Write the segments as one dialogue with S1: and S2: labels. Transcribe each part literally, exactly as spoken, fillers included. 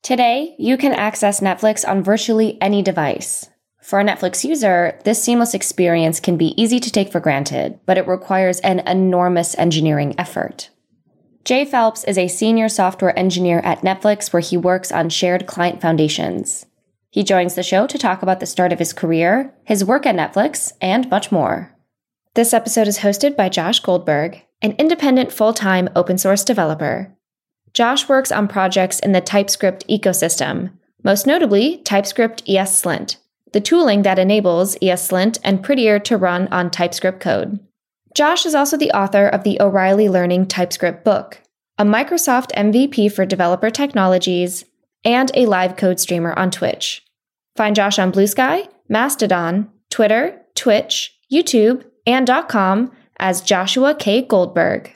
S1: Today, you can access Netflix on virtually any device. For a Netflix user, this seamless experience can be easy to take for granted, but it requires an enormous engineering effort. Jay Phelps is a senior software engineer at Netflix where he works on shared client foundations. He joins the show to talk about the start of his career, his work at Netflix, and much more. This episode is hosted by Josh Goldberg, an independent full-time open source developer. Josh works on projects in the TypeScript ecosystem, most notably TypeScript ESLint, the tooling that enables ESLint and Prettier to run on TypeScript code. Josh is also the author of the O'Reilly Learning TypeScript book, a Microsoft M V P for developer technologies, and a live code streamer on Twitch. Find Josh on Blue Sky, Mastodon, Twitter, Twitch, YouTube, and .com as Joshua K. Goldberg.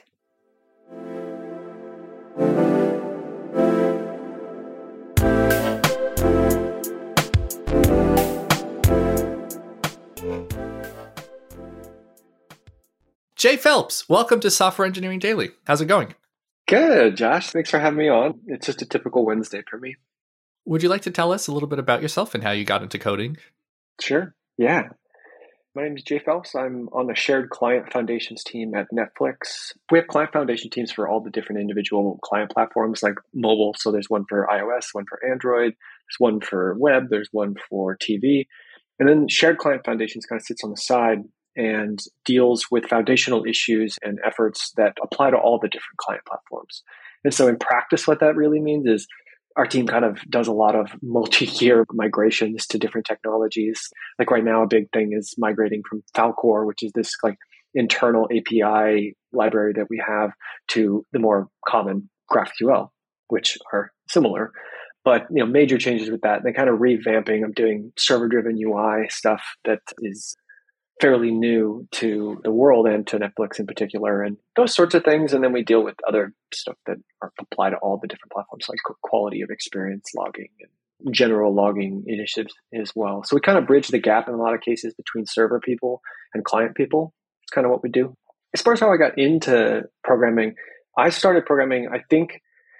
S2: Jay Phelps, welcome to Software Engineering Daily. How's it going?
S3: Good, Josh. Thanks for having me on. It's just a typical Wednesday for me.
S2: Would you like to tell us a little bit about yourself and how you got into coding?
S3: Sure. Yeah. My name is Jay Phelps. I'm on the Shared Client Foundations team at Netflix. We have client foundation teams for all the different individual client platforms like mobile. So there's one for iOS, one for Android, there's one for web, there's one for T V. And then Shared Client Foundations kind of sits on the side and deals with foundational issues and efforts that apply to all the different client platforms. And so in practice, what that really means is our team kind of does a lot of multi-year migrations to different technologies. Like right now, a big thing is migrating from Falcor, which is this like internal A P I library that we have, to the more common GraphQL, which are similar. But you know, major changes with that. They kind of revamping. I'm doing server-driven U I stuff that is fairly new to the world and to Netflix in particular, and those sorts of things. And then we deal with other stuff that are apply to all the different platforms, like quality of experience logging and general logging initiatives as well. So we kind of bridge the gap in a lot of cases between server people and client people. It's kind of what we do. As far as how I got into programming, I started programming, I think,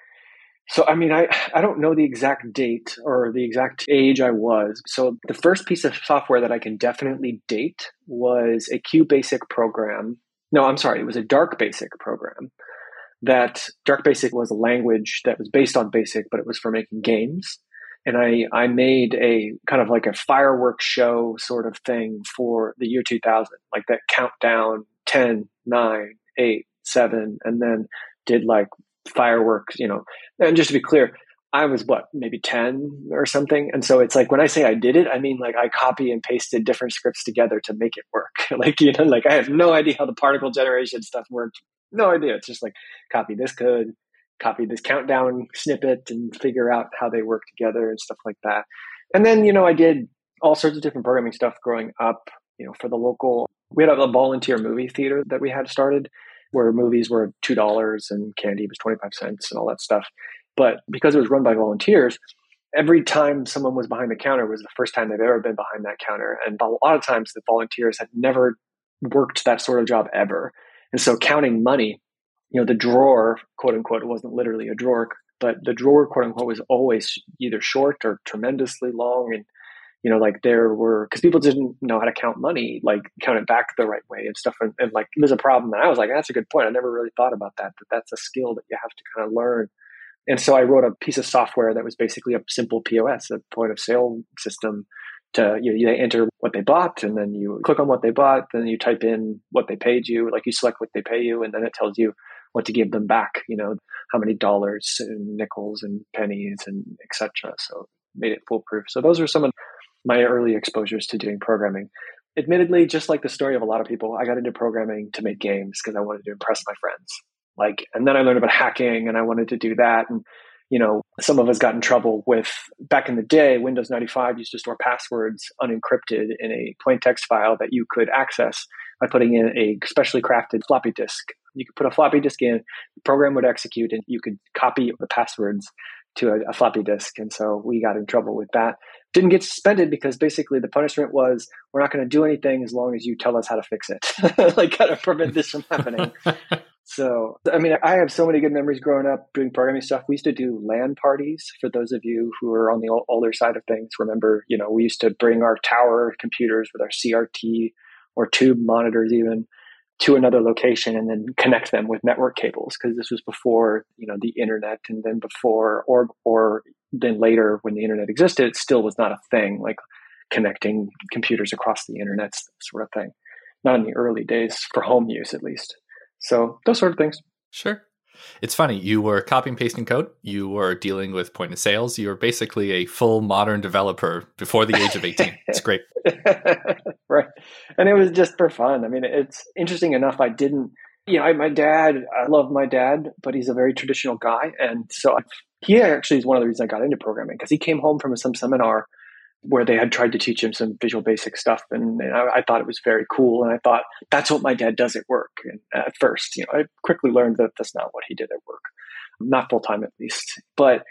S3: So, I mean, I, I don't know the exact date or the exact age I was. So the first piece of software that I can definitely date was a QBasic program. No, I'm sorry. It was a DarkBasic program. That DarkBasic was a language that was based on BASIC, but it was for making games. And I, I made a kind of like a fireworks show sort of thing for the year two thousand, like that countdown, ten, nine, eight, seven, and then did like fireworks, you know. And just to be clear, I was what, maybe ten or something. And so it's like, when I say I did it, I mean, like I copy and pasted different scripts together to make it work. Like, you know, like I have no idea how the particle generation stuff worked. No idea. It's just like copy this code, copy this countdown snippet and figure out how they work together and stuff like that. And then, you know, I did all sorts of different programming stuff growing up, you know, for the local, we had a volunteer movie theater that we had started, where movies were two dollars and candy was twenty-five cents and all that stuff. But because it was run by volunteers, every time someone was behind the counter was the first time they've ever been behind that counter. And a lot of times the volunteers had never worked that sort of job ever. And so counting money, you know, the drawer, quote unquote, it wasn't literally a drawer, but the drawer, quote unquote, was always either short or tremendously long. And you know, like there were, because people didn't know how to count money, like count it back the right way and stuff. And, and like, there's a problem. And I was like, that's a good point. I never really thought about that, but that's a skill that you have to kind of learn. And so I wrote a piece of software that was basically a simple P O S, a point of sale system to, you know, they enter what they bought and then you click on what they bought, then you type in what they paid you, like you select what they pay you, and then it tells you what to give them back, you know, how many dollars and nickels and pennies and et cetera. So made it foolproof. So those are some of my early exposures to doing programming. Admittedly, just like the story of a lot of people, I got into programming to make games because I wanted to impress my friends. Like, and then I learned about hacking and I wanted to do that. And, you know, some of us got in trouble with, back in the day, Windows ninety-five used to store passwords unencrypted in a plain text file that you could access by putting in a specially crafted floppy disk. You could put a floppy disk in, the program would execute, and you could copy the passwords to a, a floppy disk. And so we got in trouble with that. Didn't get suspended because basically the punishment was, we're not going to do anything as long as you tell us how to fix it. Like, kind of prevent this from happening. So, I mean, I have so many good memories growing up doing programming stuff. We used to do LAN parties. For those of you who are on the older side of things, remember, you know, we used to bring our tower computers with our C R T or tube monitors even to another location and then connect them with network cables, because this was before, you know, the internet, and then before, or, or then later when the internet existed, it still was not a thing, like connecting computers across the internet sort of thing. Not in the early days, for home use at least. So those sort of things.
S2: Sure. It's funny. You were copying, pasting code. You were dealing with point of sales. You were basically a full modern developer before the age of eighteen. It's great.
S3: Right. And it was just for fun. I mean, it's interesting enough. I didn't, you know, I, my dad, I love my dad, but he's a very traditional guy. And so I, he actually is one of the reasons I got into programming, because he came home from some seminar where they had tried to teach him some Visual Basic stuff. And, and I, I thought it was very cool. And I thought, that's what my dad does at work. And at first, you know, I quickly learned that that's not what he did at work, not full time at least. But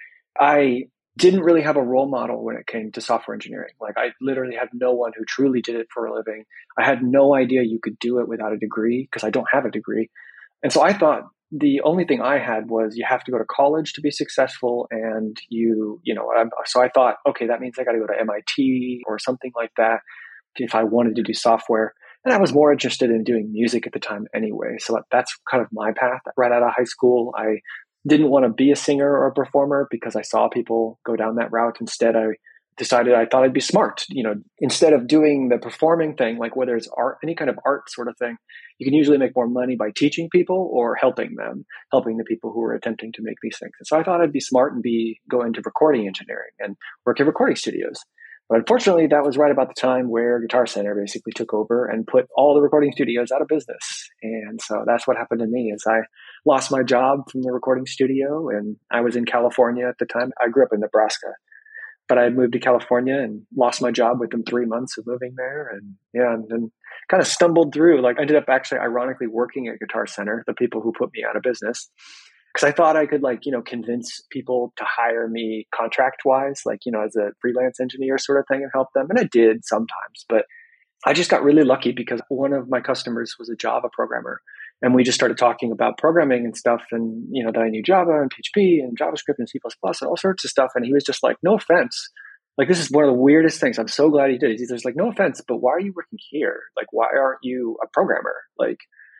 S3: I didn't really have a role model when it came to software engineering. Like, I literally had no one who truly did it for a living. I had no idea you could do it without a degree, because I don't have a degree. And so I thought, the only thing I had was you have to go to college to be successful. And you, you know, so I thought, okay, that means I got to go to M I T or something like that if I wanted to do software. And I was more interested in doing music at the time anyway. So that's kind of my path. Right out of high school, I didn't want to be a singer or a performer because I saw people go down that route. Instead, I decided I thought I'd be smart. You know, instead of doing the performing thing, like whether it's art, any kind of art sort of thing, you can usually make more money by teaching people or helping them, helping the people who are attempting to make these things. And so I thought I'd be smart and be go into recording engineering and work at recording studios. But unfortunately, that was right about the time where Guitar Center basically took over and put all the recording studios out of business. And so that's what happened to me, is I lost my job from the recording studio, and I was in California at the time. I grew up in Nebraska. But I had moved to California and lost my job within three months of moving there. And yeah, and then kind of stumbled through, like I ended up actually ironically working at Guitar Center, the people who put me out of business. Because I thought I could, like, you know, convince people to hire me contract wise, like, you know, as a freelance engineer sort of thing, and help them. And I did sometimes, but I just got really lucky because one of my customers was a Java programmer. And we just started talking about programming and stuff, and, you know, that I knew Java and P H P and JavaScript and C plus plus and all sorts of stuff. And he was just like, no offense. Like, this is one of the weirdest things. I'm so glad he did it. He's just like, no offense, but why are you working here? Like, why aren't you a programmer? Like,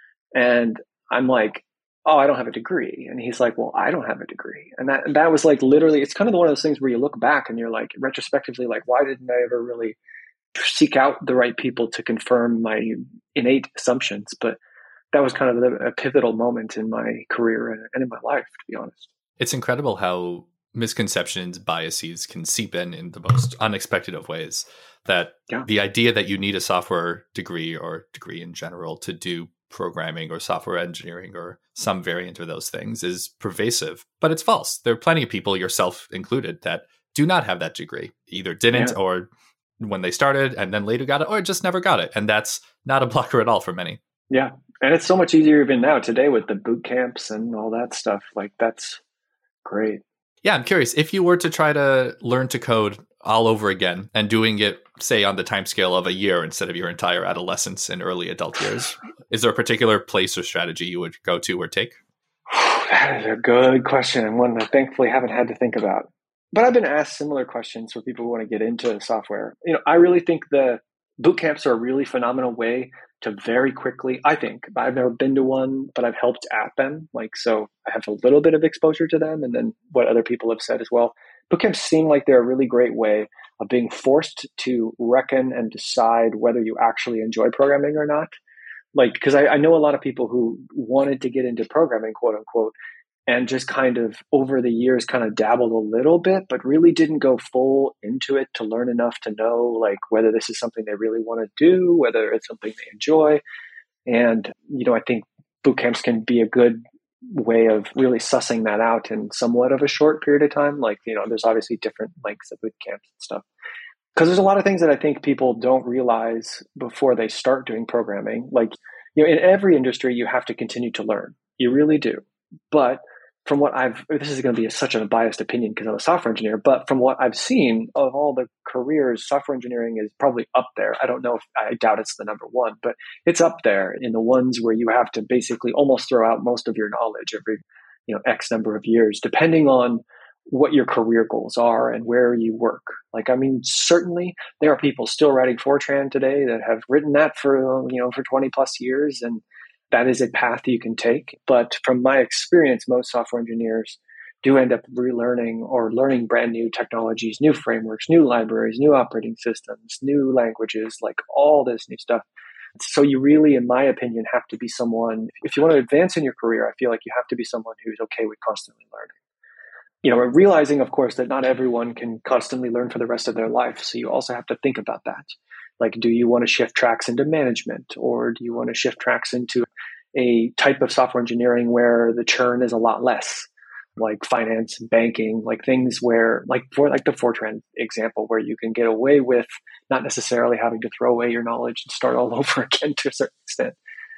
S3: and I'm like, oh, I don't have a degree. And he's like, well, I don't have a degree. And that, and that was like, literally, it's kind of one of those things where you look back and you're like, retrospectively, like, why didn't I ever really seek out the right people to confirm my innate assumptions? But that was kind of a, a pivotal moment in my career and, and in my life, to be honest.
S2: It's incredible how misconceptions, biases can seep in in the most unexpected of ways. That yeah. The idea that you need a software degree or degree in general to do programming or software engineering or some variant of those things is pervasive, but it's false. There are plenty of people, yourself included, that do not have that degree, either didn't yeah. or when they started and then later got it, or just never got it. And that's not a blocker at all for many.
S3: Yeah. And it's so much easier even now today with the boot camps and all that stuff. Like, that's great.
S2: Yeah. I'm curious, if you were to try to learn to code all over again and doing it, say, on the timescale of a year instead of your entire adolescence and early adult years, is there a particular place or strategy you would go to or take?
S3: That is a good question, and one that I thankfully haven't had to think about. But I've been asked similar questions for people who want to get into software. You know, I really think the boot camps are a really phenomenal way to very quickly, I think, I've never been to one, but I've helped at them. Like, so I have a little bit of exposure to them, and then what other people have said as well. Boot camps seem like they're a really great way of being forced to reckon and decide whether you actually enjoy programming or not. Like, because I, I know a lot of people who wanted to get into programming, quote unquote, and just kind of over the years kind of dabbled a little bit, but really didn't go full into it to learn enough to know, like, whether this is something they really want to do, whether it's something they enjoy. And, you know, I think boot camps can be a good way of really sussing that out in somewhat of a short period of time. Like, you know, there's obviously different lengths of boot camps and stuff. Because there's a lot of things that I think people don't realize before they start doing programming. Like, you know, in every industry, you have to continue to learn. You really do. But from what I've, this is going to be a, such a biased opinion because I'm a software engineer, but from what I've seen of all the careers, software engineering is probably up there. I don't know if, I doubt it's the number one, but it's up there in the ones where you have to basically almost throw out most of your knowledge every, you know, X number of years, depending on what your career goals are and where you work. Like, I mean, certainly there are people still writing Fortran today that have written that for, you know, for twenty plus years. And that is a path you can take. But from my experience, most software engineers do end up relearning or learning brand new technologies, new frameworks, new libraries, new operating systems, new languages, like all this new stuff. So you really, in my opinion, have to be someone, if you want to advance in your career, I feel like you have to be someone who's okay with constantly learning. You know, realizing, of course, that not everyone can constantly learn for the rest of their life. So you also have to think about that. Like, do you want to shift tracks into management, or do you want to shift tracks into a type of software engineering where the churn is a lot less, like finance, banking, like things where, like for like the Fortran example, where you can get away with not necessarily having to throw away your knowledge and start all over again to a certain extent.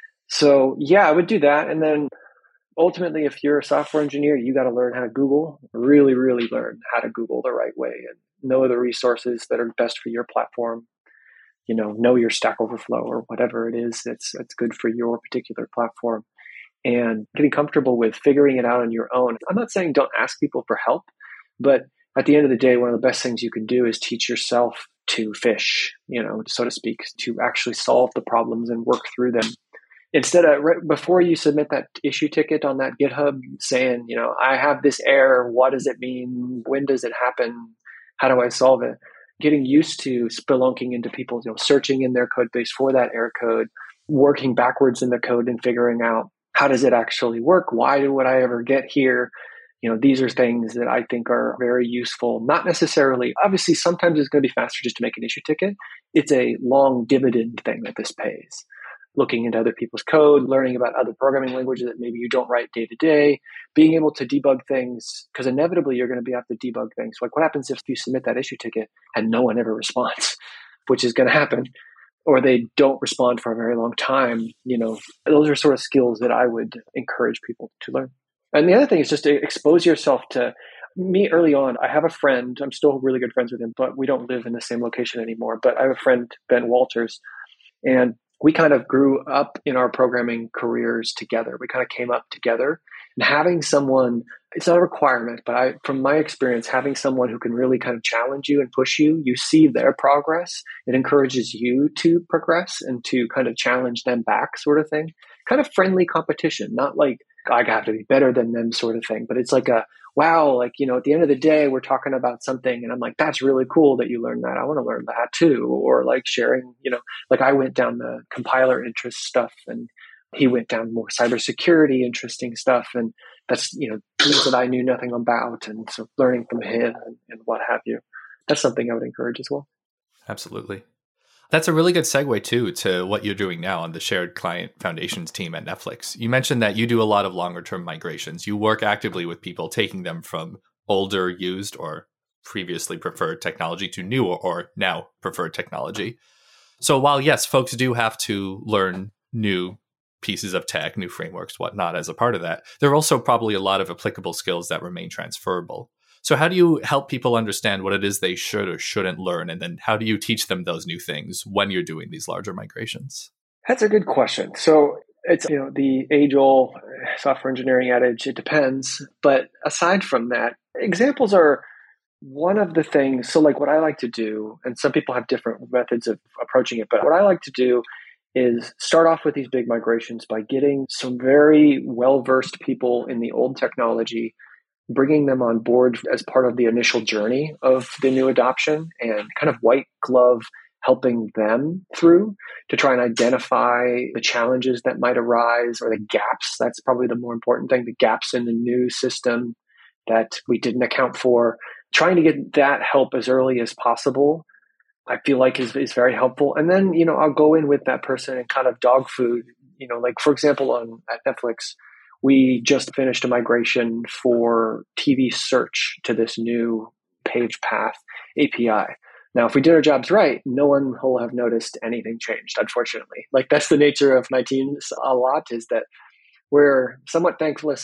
S3: So yeah, I would do that. And then ultimately, if you're a software engineer, you got to learn how to Google, really, really learn how to Google the right way and know the resources that are best for your platform. You know, know your Stack Overflow or whatever it is that's, that's good for your particular platform, and getting comfortable with figuring it out on your own. I'm not saying don't ask people for help, but at the end of the day, one of the best things you can do is teach yourself to fish, you know, so to speak, to actually solve the problems and work through them. Instead of, right before you submit that issue ticket on that GitHub saying, you know, I have this error, what does it mean? When does it happen? How do I solve it? Getting used to spelunking into people, you know, searching in their code base for that error code, working backwards in the code and figuring out how does it actually work? Why would I ever get here? You know, these are things that I think are very useful. Not necessarily, obviously, sometimes it's going to be faster just to make an issue ticket. It's a long dividend thing that this pays. Looking into other people's code, learning about other programming languages that maybe you don't write day to day, being able to debug things, because inevitably you're going to be have to debug things. Like, what happens if you submit that issue ticket and no one ever responds, which is going to happen, or they don't respond for a very long time? You know, those are sort of skills that I would encourage people to learn. And the other thing is just to expose yourself to me early on. I have a friend, I'm still really good friends with him, but we don't live in the same location anymore. But I have a friend, Ben Walters, and we kind of grew up in our programming careers together. We kind of came up together, and having someone, it's not a requirement, but I, from my experience, having someone who can really kind of challenge you and push you, you see their progress. It encourages you to progress and to kind of challenge them back, sort of thing. Kind of friendly competition, not like I have to be better than them sort of thing, but it's like a, wow, like, you know, at the end of the day, we're talking about something and I'm like, that's really cool that you learned that. I want to learn that too. Or like sharing, you know, like I went down the compiler interest stuff and he went down more cybersecurity interesting stuff. And that's, you know, things that I knew nothing about. And so learning from him and, and what have you. That's something I would encourage as well.
S2: Absolutely. That's a really good segue too to what you're doing now on the Shared Client Foundations team at Netflix. You mentioned that you do a lot of longer term migrations. You work actively with people, taking them from older used or previously preferred technology to new or now preferred technology. So while yes, folks do have to learn new pieces of tech, new frameworks, whatnot as a part of that, there are also probably a lot of applicable skills that remain transferable. So how do you help people understand what it is they should or shouldn't learn? And then how do you teach them those new things when you're doing these larger migrations?
S3: That's a good question. So it's, you know, the age-old software engineering adage, it depends. But aside from that, examples are one of the things. So like what I like to do, and some people have different methods of approaching it, but what I like to do is start off with these big migrations by getting some very well-versed people in the old technology, bringing them on board as part of the initial journey of the new adoption and kind of white glove helping them through to try and identify the challenges that might arise or the gaps. That's probably the more important thing, the gaps in the new system that we didn't account for. Trying to get that help as early as possible, I feel like is, is very helpful. And then, you know, I'll go in with that person and kind of dog food, you know, like for example, on at Netflix, we just finished a migration for T V search to this new page path A P I. Now, if we did our jobs right, no one will have noticed anything changed, unfortunately. Like that's the nature of my teams a lot, is that we're somewhat thankless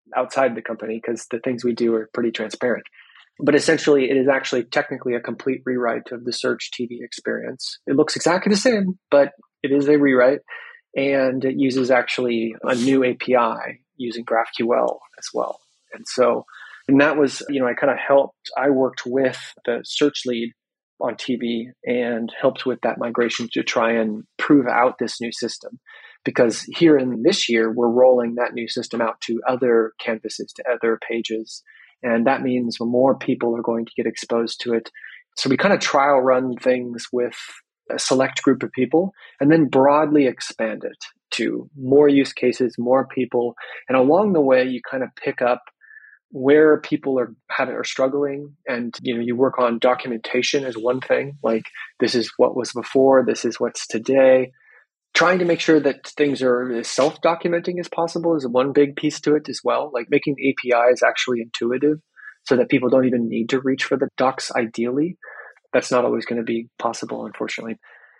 S3: outside the company because the things we do are pretty transparent. But essentially, it is actually technically a complete rewrite of the Search T V experience. It looks exactly the same, but it is a rewrite. And it uses actually a new A P I using GraphQL as well. And so, and that was, you know, I kind of helped, I worked with the search lead on T V and helped with that migration to try and prove out this new system. Because here in this year, we're rolling that new system out to other canvases, to other pages. And that means more people are going to get exposed to it. So we kind of trial run things with a select group of people and then broadly expand it to more use cases, more people. And along the way, you kind of pick up where people are having are struggling, and you know you work on documentation as one thing, like this is what was before, this is what's today. Trying to make sure that things are as self-documenting as possible is one big piece to it as well, like making the A P Is actually intuitive so that people don't even need to reach for the docs ideally. That's not always going to be possible, unfortunately.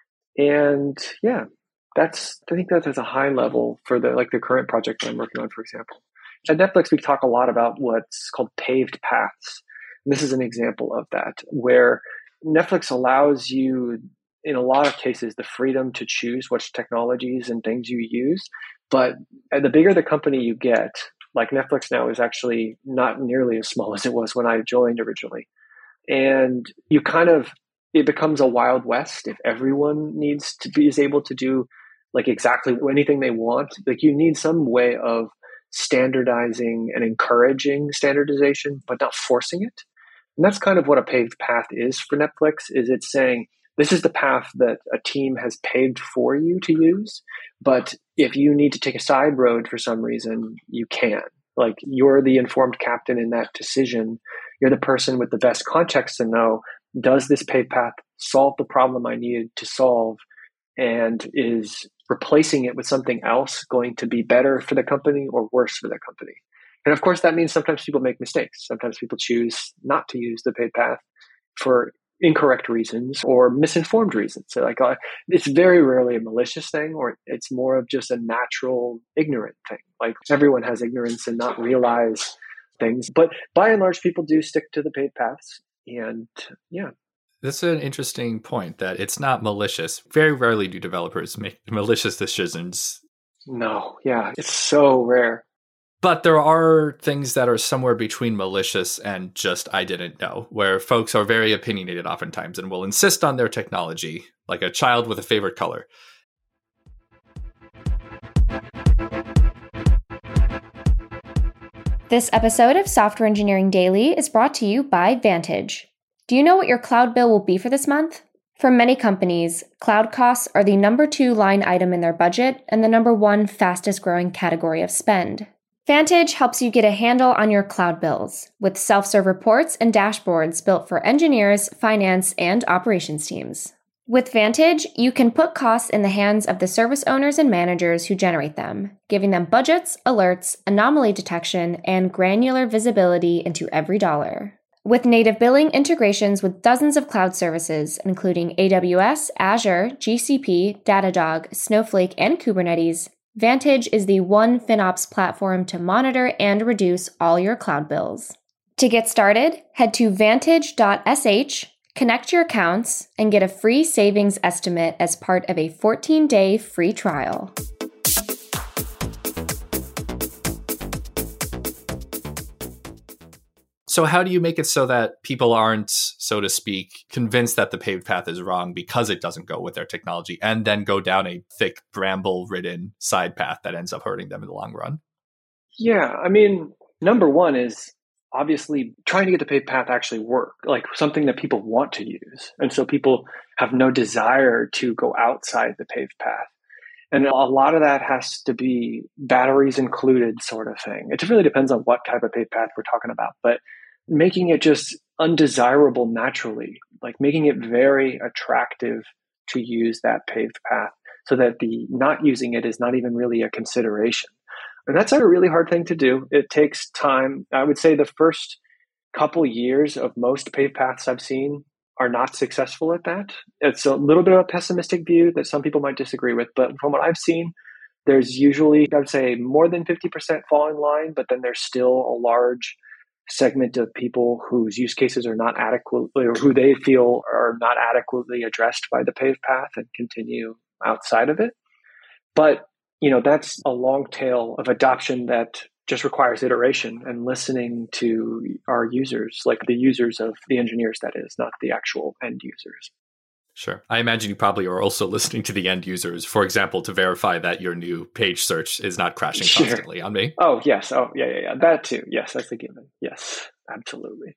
S3: And yeah, that's I think that there's a high level for the like the current project that I'm working on, for example. At Netflix, we talk a lot about what's called paved paths. And this is an example of that, where Netflix allows you, in a lot of cases, the freedom to choose which technologies and things you use. But the bigger the company you get, like Netflix now is actually not nearly as small as it was when I joined originally. And you kind of, it becomes a wild west if everyone needs to be, is able to do like exactly anything they want. Like you need some way of standardizing and encouraging standardization, but not forcing it. And that's kind of what a paved path is for Netflix, is it's saying, this is the path that a team has paved for you to use. But if you need to take a side road for some reason, you can. Like you're the informed captain in that decision. You're the person with the best context to know, does this paved path solve the problem I needed to solve? And is replacing it with something else going to be better for the company or worse for the company? And of course, that means sometimes people make mistakes. Sometimes people choose not to use the paved path for incorrect reasons or misinformed reasons. So like uh, it's very rarely a malicious thing, or it's more of just a natural ignorant thing. Like everyone has ignorance and not realize things. But by and large, people do stick to the paved paths. And yeah.
S2: That's an interesting point, that it's not malicious. Very rarely do developers make malicious decisions.
S3: No, yeah, it's so rare.
S2: But there are things that are somewhere between malicious and just I didn't know, where folks are very opinionated oftentimes and will insist on their technology, like a child with a favorite color.
S1: This episode of Software Engineering Daily is brought to you by Vantage. Do you know what your cloud bill will be for this month? For many companies, cloud costs are the number two line item in their budget and the number one fastest growing category of spend. Vantage helps you get a handle on your cloud bills with self-serve reports and dashboards built for engineers, finance, and operations teams. With Vantage, you can put costs in the hands of the service owners and managers who generate them, giving them budgets, alerts, anomaly detection, and granular visibility into every dollar. With native billing integrations with dozens of cloud services, including A W S, Azure, G C P, Datadog, Snowflake, and Kubernetes, Vantage is the one FinOps platform to monitor and reduce all your cloud bills. To get started, head to vantage dot s h, connect your accounts, and get a free savings estimate as part of a fourteen-day free trial.
S2: So how do you make it so that people aren't, so to speak, convinced that the paved path is wrong because it doesn't go with their technology, and then go down a thick, bramble-ridden side path that ends up hurting them in the long run?
S3: Yeah, I mean, number one is obviously trying to get the paved path actually work, like something that people want to use. And so people have no desire to go outside the paved path. And a lot of that has to be batteries included sort of thing. It really depends on what type of paved path we're talking about, but making it just undesirable naturally, like making it very attractive to use that paved path so that the not using it is not even really a consideration. And that's a really hard thing to do. It takes time. I would say the first couple years of most paved paths I've seen are not successful at that. It's a little bit of a pessimistic view that some people might disagree with, but from what I've seen, There's usually, I would say, more than fifty percent fall in line, but then there's still a large segment of people whose use cases are not adequately, or who they feel are not adequately addressed by the paved path and continue outside of it. But, you know, that's a long tail of adoption that just requires iteration and listening to our users, like the users of the engineers, that is, not the actual end users.
S2: Sure. I imagine you probably are also listening to the end users, for example, to verify that your new page search is not crashing
S3: Sure.
S2: constantly on me.
S3: Oh, yes. Oh, yeah, yeah, yeah. That too. Yes, that's a given. Yes, absolutely.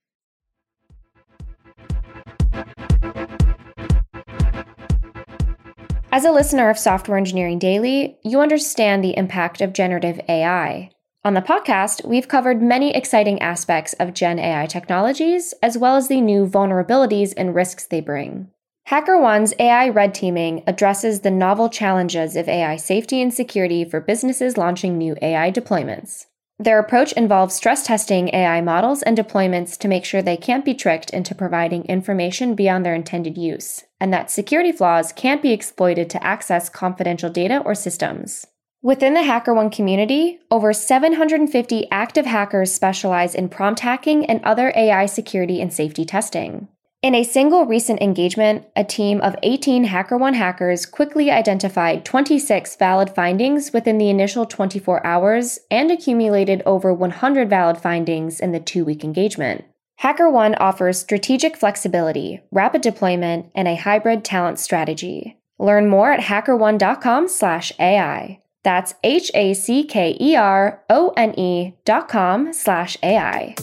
S1: As a listener of Software Engineering Daily, you understand the impact of generative A I. On the podcast, we've covered many exciting aspects of Gen A I technologies, as well as the new vulnerabilities and risks they bring. HackerOne's A I red teaming addresses the novel challenges of A I safety and security for businesses launching new A I deployments. Their approach involves stress testing A I models and deployments to make sure they can't be tricked into providing information beyond their intended use, and that security flaws can't be exploited to access confidential data or systems. Within the HackerOne community, over seven hundred fifty active hackers specialize in prompt hacking and other A I security and safety testing. In a single recent engagement, a team of eighteen HackerOne hackers quickly identified twenty-six valid findings within the initial twenty-four hours and accumulated over one hundred valid findings in the two-week engagement. HackerOne offers strategic flexibility, rapid deployment, and a hybrid talent strategy. Learn more at hackerone.com slash AI. That's H-A-C-K-E-R-O-N-E dot com slash AI.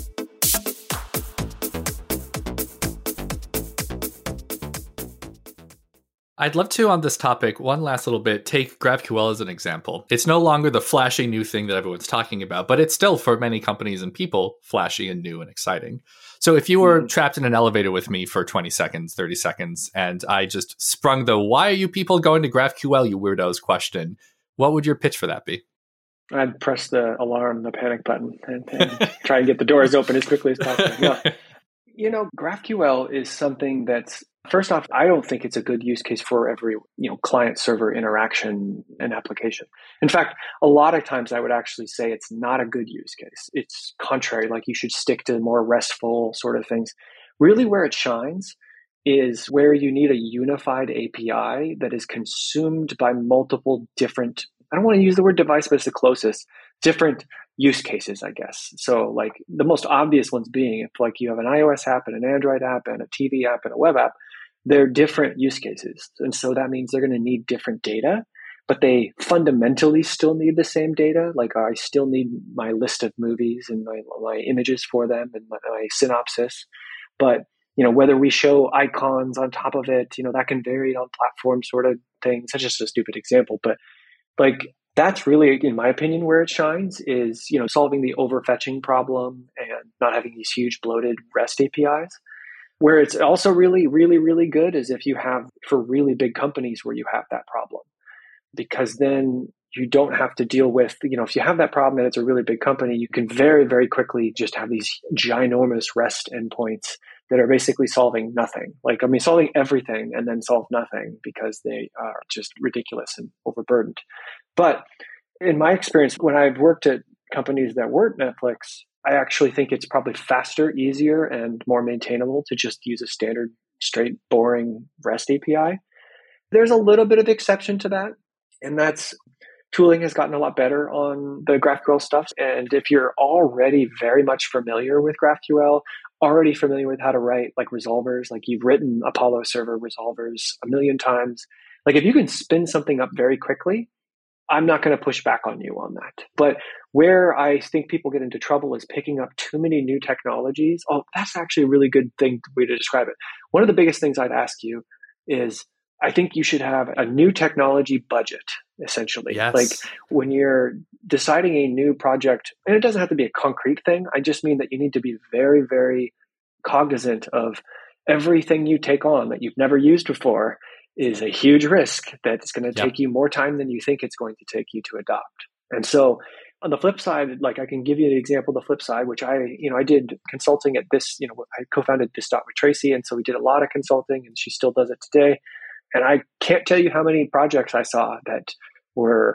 S2: I'd love to, on this topic, one last little bit, take GraphQL as an example. It's no longer the flashy new thing that everyone's talking about, but it's still, for many companies and people, flashy and new and exciting. So if you were mm-hmm. trapped in an elevator with me for twenty seconds, thirty seconds, and I just sprung the, why are you people going to GraphQL, you weirdos, question, what would your pitch for that be?
S3: I'd press the alarm, the panic button, and, and try and get the doors open as quickly as possible. No. You know, GraphQL is something that's, first off, I don't think it's a good use case for every, you know, client-server interaction and application. In fact, a lot of times I would actually say it's not a good use case. It's contrary, like you should stick to more RESTful sort of things. Really where it shines is where you need a unified A P I that is consumed by multiple different, I don't want to use the word device, but it's the closest, different use cases, I guess. So like the most obvious ones being if like you have an iOS app and an Android app and a T V app and a web app, they're different use cases. And so that means they're going to need different data, but they fundamentally still need the same data. Like I still need my list of movies and my, my images for them and my, my synopsis. But, you know, whether we show icons on top of it, you know, that can vary on platform sort of things. That's just a stupid example, but like, that's really, in my opinion, where it shines is, you know, solving the overfetching problem and not having these huge bloated REST A P Is. Where it's also really, really, really good is if you have, for really big companies where you have that problem. Because then you don't have to deal with, you know, if you have that problem and it's a really big company, you can very, very quickly just have these ginormous REST endpoints that are basically solving nothing. Like, I mean, solving everything and then solve nothing because they are just ridiculous and overburdened. But in my experience, when I've worked at companies that weren't Netflix, I actually think it's probably faster, easier, and more maintainable to just use a standard, straight, boring REST A P I. There's a little bit of exception to that, and that's tooling has gotten a lot better on the GraphQL stuff. And if you're already very much familiar with GraphQL, already familiar with how to write like resolvers, like you've written Apollo server resolvers a million times, like if you can spin something up very quickly, I'm not going to push back on you on that. But where I think people get into trouble is picking up too many new technologies. Oh, that's actually a really good thing way to describe it. One of the biggest things I'd ask you is I think you should have a new technology budget, essentially.
S2: Yes.
S3: Like when you're deciding a new project, and it doesn't have to be a concrete thing. I just mean that you need to be very, very cognizant of everything you take on that you've never used before is a huge risk that's going to
S2: yep.
S3: take you more time than you think it's going to take you to adopt. And so on the flip side, like I can give you an example of the flip side, which I, you know, I did consulting at this, you know, I co-founded This Dot with Tracy. And so we did a lot of consulting and she still does it today. And I can't tell you how many projects I saw that were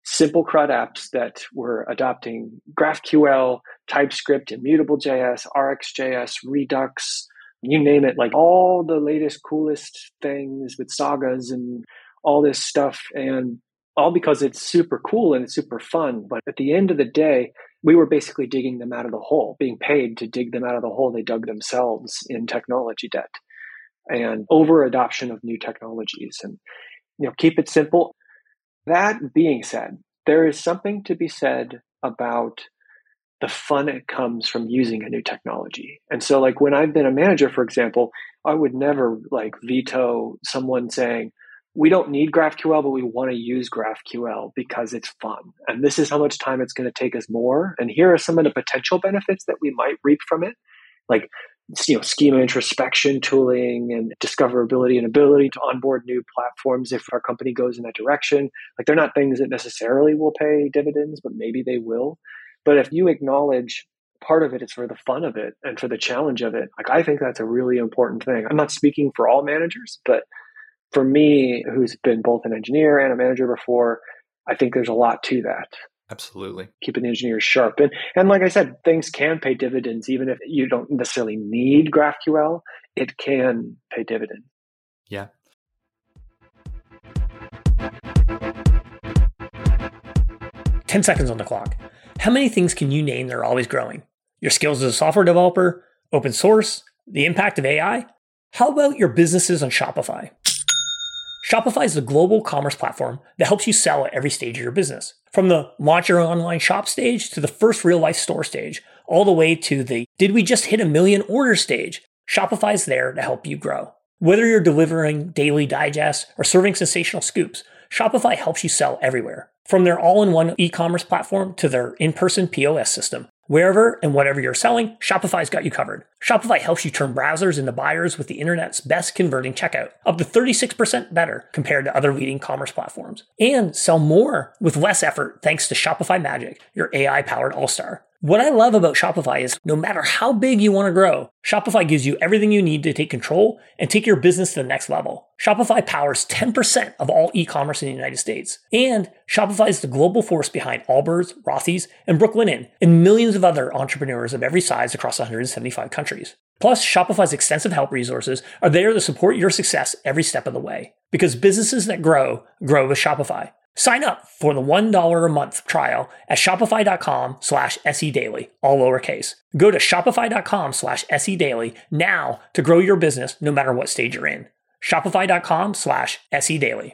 S3: simple CRUD apps that were adopting GraphQL, TypeScript, Immutable.js, RxJS, Redux, you name it, like all the latest, coolest things with sagas and all this stuff. And all because it's super cool and it's super fun. But at the end of the day, we were basically digging them out of the hole, being paid to dig them out of the hole they dug themselves in technology debt and over adoption of new technologies. And, you know, keep it simple. That being said, there is something to be said about the fun that comes from using a new technology. And so like when I've been a manager, for example, I would never like veto someone saying, we don't need GraphQL, but we want to use GraphQL because it's fun. And this is how much time it's going to take us more. And here are some of the potential benefits that we might reap from it. Like, you know, schema introspection tooling and discoverability and ability to onboard new platforms if our company goes in that direction. Like, they're not things that necessarily will pay dividends, but maybe they will. But if you acknowledge part of it is for the fun of it and for the challenge of it, like, I think that's a really important thing. I'm not speaking for all managers, but for me, who's been both an engineer and a manager before, I think there's a lot to that.
S2: Absolutely.
S3: Keeping the engineers sharp. And, and like I said, things can pay dividends. Even if you don't necessarily need GraphQL, it can pay dividends.
S2: Yeah.
S4: ten seconds on the clock. How many things can you name that are always growing? Your skills as a software developer, open source, the impact of A I? How about your businesses on Shopify? Shopify is the global commerce platform that helps you sell at every stage of your business. From the launch your online shop stage to the first real life store stage, all the way to the did we just hit a million order stage, Shopify's there to help you grow. Whether you're delivering daily digests or serving sensational scoops, Shopify helps you sell everywhere. From their all-in-one e-commerce platform to their in-person P O S system. Wherever and whatever you're selling, Shopify's got you covered. Shopify helps you turn browsers into buyers with the internet's best converting checkout, up to thirty-six percent better compared to other leading commerce platforms. And sell more with less effort thanks to Shopify Magic, your A I-powered all-star. What I love about Shopify is no matter how big you want to grow, Shopify gives you everything you need to take control and take your business to the next level. Shopify powers ten percent of all e-commerce in the United States. And Shopify is the global force behind Allbirds, Rothy's, and Brooklinen, and millions of other entrepreneurs of every size across one hundred seventy-five countries. Plus, Shopify's extensive help resources are there to support your success every step of the way. Because businesses that grow, grow with Shopify. Sign up for the one dollar a month trial at shopify.com slash sedaily, all lowercase. Go to shopify.com slash sedaily now to grow your business no matter what stage you're in. Shopify.com slash sedaily.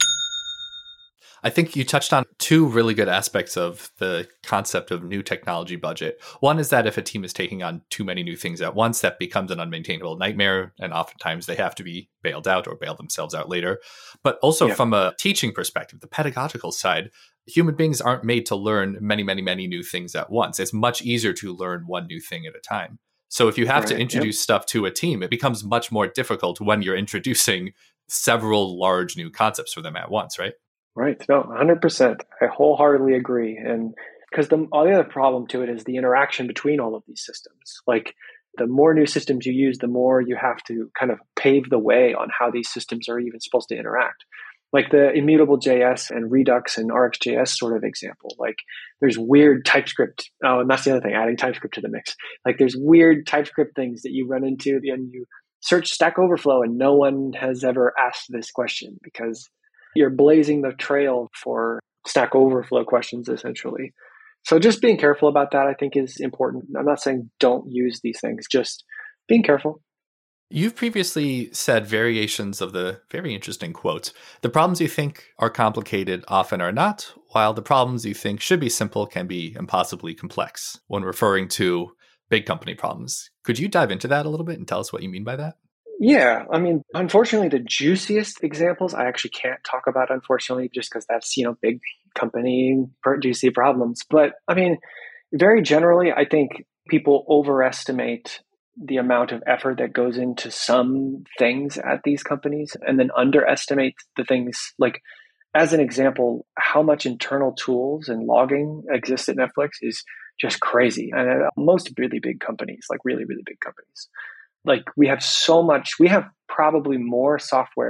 S2: I think you touched on two really good aspects of the concept of new technology budget. One is that if a team is taking on too many new things at once, that becomes an unmaintainable nightmare, and oftentimes they have to be bailed out or bail themselves out later. But also yeah. from a teaching perspective, the pedagogical side, human beings aren't made to learn many, many, many new things at once. It's much easier to learn one new thing at a time. So if you have right, to introduce yep. stuff to a team, it becomes much more difficult when you're introducing several large new concepts for them at once, right?
S3: Right. No, one hundred percent. I wholeheartedly agree. And because the, all the other problem to it is the interaction between all of these systems. Like, the more new systems you use, the more you have to kind of pave the way on how these systems are even supposed to interact. Like the Immutable.js and Redux and RxJS sort of example. Like, there's weird TypeScript. Oh, and that's the other thing, adding TypeScript to the mix. Like, there's weird TypeScript things that you run into and you search Stack Overflow and no one has ever asked this question because you're blazing the trail for Stack Overflow questions, essentially. So just being careful about that, I think, is important. I'm not saying don't use these things, just being careful.
S2: You've previously said variations of the very interesting quote. The problems you think are complicated often are not, while the problems you think should be simple can be impossibly complex when referring to big company problems. Could you dive into that a little bit and tell us what you mean by that?
S3: Yeah, I mean, unfortunately, the juiciest examples I actually can't talk about, unfortunately, just because that's, you know, big company juicy problems. But I mean, very generally, I think people overestimate the amount of effort that goes into some things at these companies and then underestimate the things like, as an example, how much internal tools and logging exists at Netflix is just crazy. And at most really big companies, like really, really big companies. Like, we have so much, we have probably more software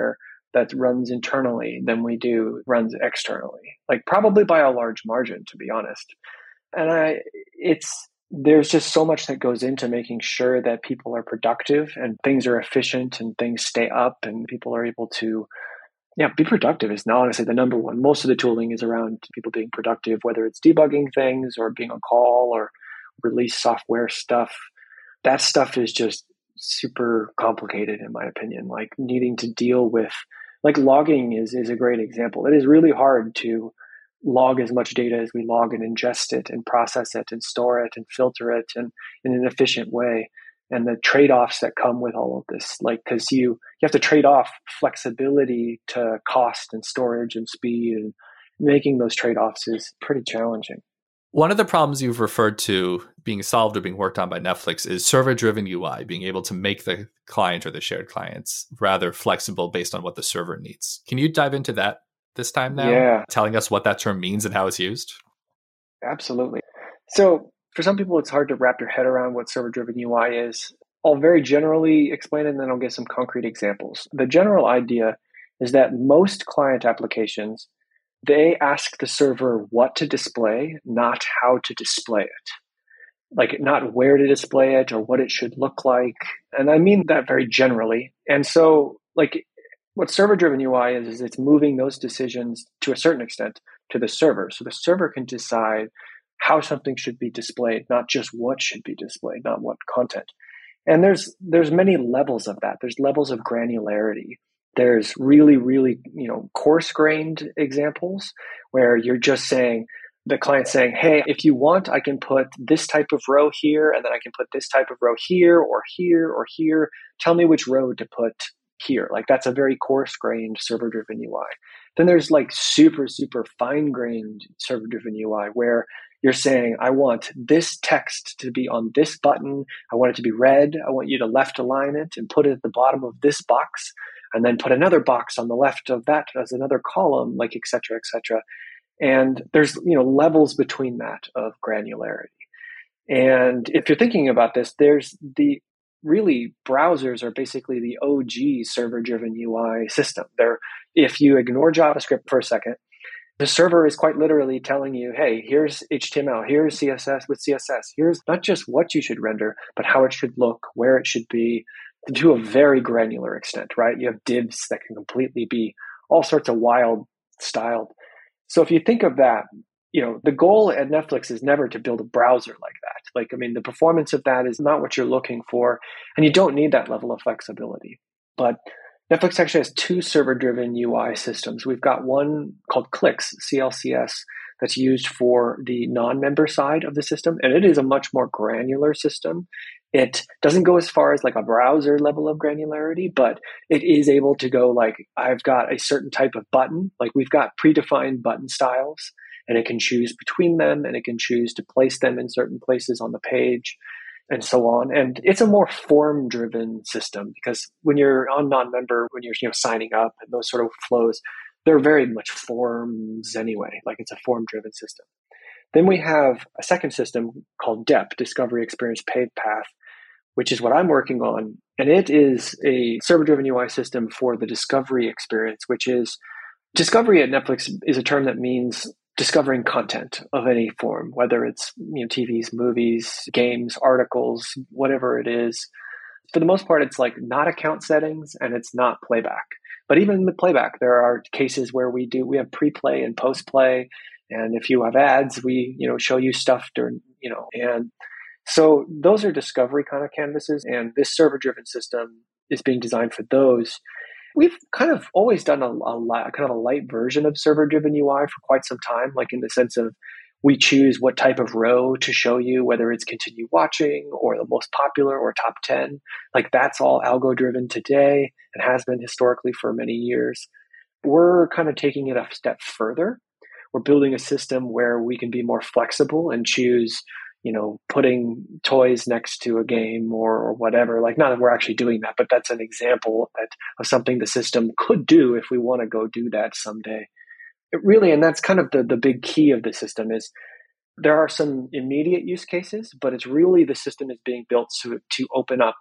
S3: that runs internally than we do runs externally, like probably by a large margin, to be honest. And I, it's, there's just so much that goes into making sure that people are productive and things are efficient and things stay up and people are able to, yeah, be productive is not honestly the number one. Most of the tooling is around people being productive, whether it's debugging things or being on call or release software stuff. That stuff is just super complicated in my opinion, like needing to deal with, like logging is, is a great example. It is really hard to log as much data as we log and ingest it and process it and store it and filter it and in an efficient way. And the trade-offs that come with all of this, like, because you, you have to trade off flexibility to cost and storage and speed, and making those trade-offs is pretty challenging.
S2: One of the problems you've referred to being solved or being worked on by Netflix is server-driven U I, being able to make the client or the shared clients rather flexible based on what the server needs. Can you dive into that this time now?
S3: Yeah.
S2: Telling us what that term means and how it's used?
S3: Absolutely. So for some people, it's hard to wrap your head around what server-driven U I is. I'll very generally explain it, and then I'll give some concrete examples. The general idea is that most client applications, they ask the server what to display, not how to display it. Like not where to display it or what it should look like. And I mean that very generally. And so like what server-driven U I is, is it's moving those decisions to a certain extent to the server. So the server can decide how something should be displayed, not just what should be displayed, not what content. And there's there's many levels of that. There's levels of granularity. There's really, really, you know, coarse-grained examples where you're just saying, the client saying, hey, if you want, I can put this type of row here, and then I can put this type of row here or here or here. Tell me which row to put here. Like that's a very coarse-grained server-driven U I. Then there's like super, super fine-grained server-driven U I where you're saying, I want this text to be on this button. I want it to be red. I want you to left align it and put it at the bottom of this box, and then put another box on the left of that as another column, like et cetera, et cetera. And there's, you know, levels between that of granularity. And if you're thinking about this, there's the really browsers are basically the O G server-driven U I system. They're, if you ignore JavaScript for a second, the server is quite literally telling you, hey, here's H T M L, here's C S S with C S S, here's not just what you should render, but how it should look, where it should be, to a very granular extent, right? You have divs that can completely be all sorts of wild styled. So if you think of that, you know, the goal at Netflix is never to build a browser like that. Like, I mean, the performance of that is not what you're looking for, and you don't need that level of flexibility. But Netflix actually has two server-driven U I systems. We've got one called Clicks, C L C S, that's used for the non-member side of the system, and it is a much more granular system. It doesn't go as far as like a browser level of granularity, but it is able to go like, I've got a certain type of button, like we've got predefined button styles, and it can choose between them, and it can choose to place them in certain places on the page, and so on. And it's a more form-driven system because when you're on non-member, when you're you know signing up and those sort of flows, they're very much forms anyway, like it's a form-driven system. Then we have a second system called D E P, Discovery Experience Paved Path, which is what I'm working on. And it is a server-driven U I system for the discovery experience, which is discovery at Netflix is a term that means discovering content of any form, whether it's you know T Vs, movies, games, articles, whatever it is. For the most part, it's like not account settings and it's not playback. But even with playback, there are cases where we do we have pre-play and post-play. And if you have ads, we you know show you stuff during, you know, and so those are discovery kind of canvases. And this server-driven system is being designed for those. We've kind of always done a, a light, kind of a light version of server-driven U I for quite some time, like in the sense of we choose what type of row to show you, whether it's continue watching or the most popular or top ten. Like that's all algo-driven today and has been historically for many years. We're kind of taking it a step further. We're building a system where we can be more flexible and choose, you know, putting toys next to a game or, or whatever. Like, not that we're actually doing that, but that's an example that, of something the system could do if we want to go do that someday. It really, and that's kind of the, the big key of the system is there are some immediate use cases, but it's really the system is being built to, to open up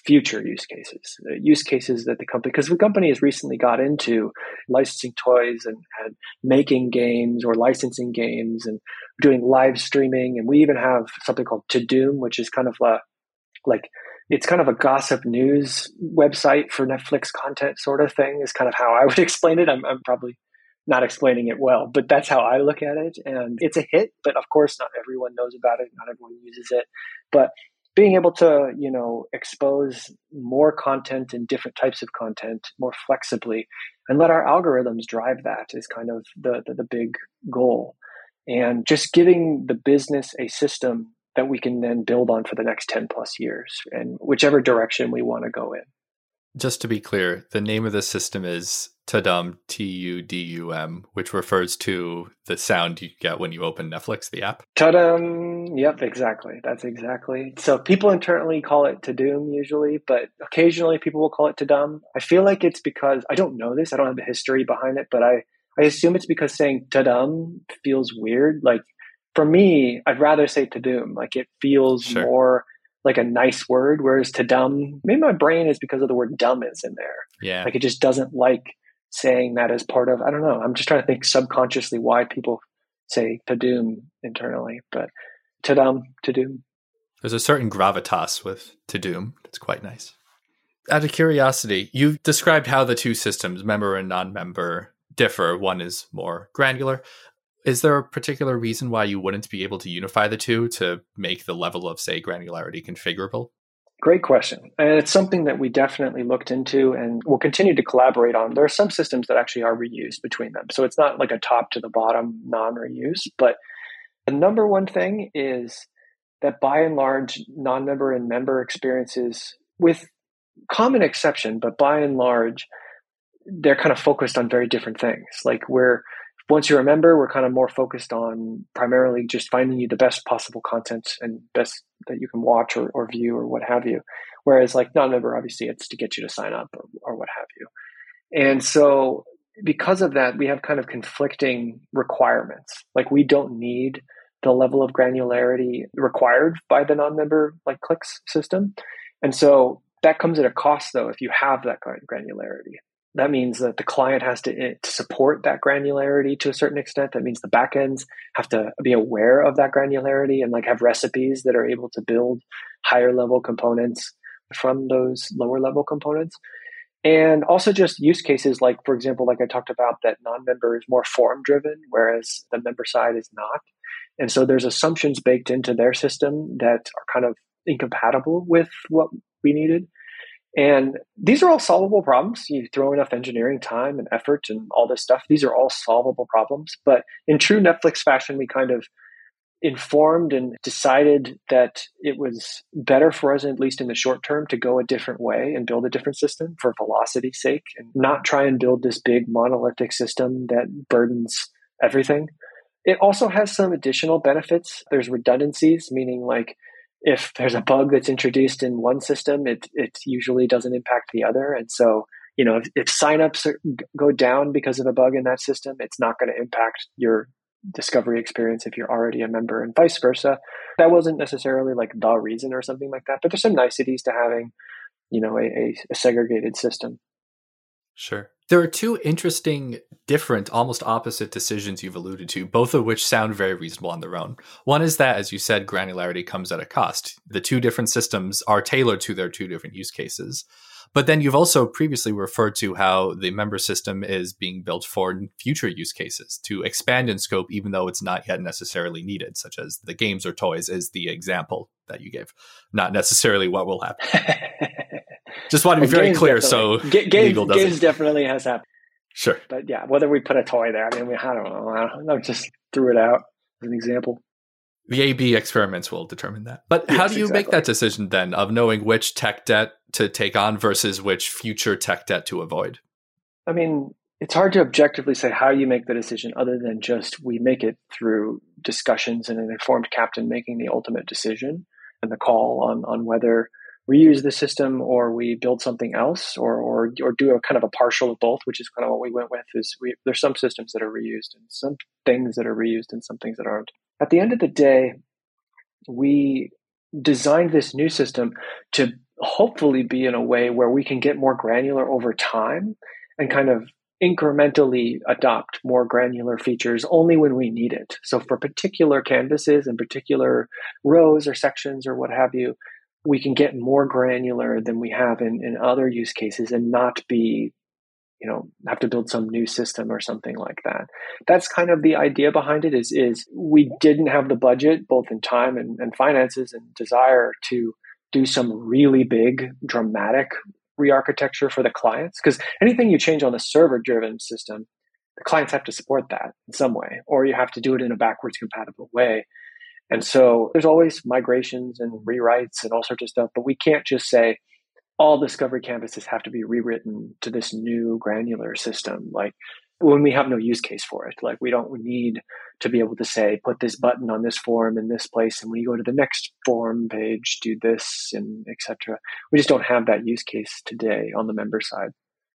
S3: future use cases, uh, use cases that the company, because the company has recently got into licensing toys and, and making games or licensing games and doing live streaming. And we even have something called Tudum, which is kind of a, like, it's kind of a gossip news website for Netflix content sort of thing is kind of how I would explain it. I'm, I'm probably not explaining it well, but that's how I look at it. And it's a hit, but of course not everyone knows about it. Not everyone uses it, but being able to, you know, expose more content and different types of content more flexibly and let our algorithms drive that is kind of the, the, the big goal. And just giving the business a system that we can then build on for the next ten plus years and whichever direction we want to go in.
S2: Just to be clear, the name of the system is Tudum, T U D U M, which refers to the sound you get when you open Netflix, the app.
S3: Tudum, yep, exactly. That's exactly. So people internally call it Tudum usually, but occasionally people will call it Tudum. I feel like it's because, I don't know this, I don't have the history behind it, but I, I assume it's because saying Tudum feels weird. Like for me, I'd rather say Tudum. Like it feels sure. more like a nice word, whereas Tudum, maybe my brain is because of the word dumb is in there.
S2: Yeah.
S3: Like it just doesn't like saying that as part of, I don't know. I'm just trying to think subconsciously why people say Tudum internally, but Tudum, Tudum.
S2: There's a certain gravitas with Tudum. It's quite nice. Out of curiosity, you've described how the two systems, member and non-member, differ. One is more granular. Is there a particular reason why you wouldn't be able to unify the two to make the level of, say, granularity configurable?
S3: Great question. And it's something that we definitely looked into and will continue to collaborate on. There are some systems that actually are reused between them. So it's not like a top to the bottom non-reuse. But the number one thing is that by and large, non-member and member experiences, with common exception, but by and large, they're kind of focused on very different things. Like we're Once you're a member, we're kind of more focused on primarily just finding you the best possible content and best that you can watch or, or view or what have you. Whereas like non-member, obviously it's to get you to sign up or, or what have you. And so because of that, we have kind of conflicting requirements. Like we don't need the level of granularity required by the non-member like clicks system. And so that comes at a cost though, if you have that kind of granularity. That means that the client has to, to support that granularity to a certain extent. That means the backends have to be aware of that granularity and like have recipes that are able to build higher level components from those lower level components. And also just use cases like, for example, like I talked about, that non-member is more form driven, whereas the member side is not. And so there's assumptions baked into their system that are kind of incompatible with what we needed. And these are all solvable problems. You throw enough engineering time and effort and all this stuff. These are all solvable problems. But in true Netflix fashion, we kind of informed and decided that it was better for us, at least in the short term, to go a different way and build a different system for velocity's sake and not try and build this big monolithic system that burdens everything. It also has some additional benefits. There's redundancies, meaning like, if there's a bug that's introduced in one system, it it usually doesn't impact the other. And so, you know, if, if signups are, go down because of a bug in that system, it's not going to impact your discovery experience if you're already a member, and vice versa. That wasn't necessarily like the reason or something like that, but there's some niceties to having, you know, a, a, a segregated system.
S2: Sure. There are two interesting, different, almost opposite decisions you've alluded to, both of which sound very reasonable on their own. One is that, as you said, granularity comes at a cost. The two different systems are tailored to their two different use cases. But then you've also previously referred to how the member system is being built for future use cases to expand in scope, even though it's not yet necessarily needed, such as the games or toys is the example that you gave, not necessarily what will happen. Just want to be well, very clear. So
S3: G- games, games definitely has happened.
S2: Sure.
S3: But yeah, whether we put a toy there, I mean, we, I don't know. I, don't, I just threw it out as an example.
S2: The A B experiments will determine that. But yes, how do you exactly. make that decision then of knowing which tech debt to take on versus which future tech debt to avoid?
S3: I mean, it's hard to objectively say how you make the decision other than just we make it through discussions and an informed captain making the ultimate decision and the call on, on whether we use the system or we build something else or, or or do a kind of a partial of both, which is kind of what we went with. Is we, there's some systems that are reused and some things that are reused and some things that aren't. At the end of the day, we designed this new system to hopefully be in a way where we can get more granular over time and kind of incrementally adopt more granular features only when we need it. So for particular canvases and particular rows or sections or what have you, we can get more granular than we have in, in other use cases and not be, you know, have to build some new system or something like that. That's kind of the idea behind it is, is we didn't have the budget, both in time and, and finances and desire to do some really big, dramatic re-architecture for the clients. Because anything you change on the server-driven system, the clients have to support that in some way, or you have to do it in a backwards compatible way. And so there's always migrations and rewrites and all sorts of stuff, but we can't just say all discovery canvases have to be rewritten to this new granular system. Like when we have no use case for it, like we don't need to be able to say, put this button on this form in this place. And when you go to the next form page, do this and et cetera. We just don't have that use case today on the member side.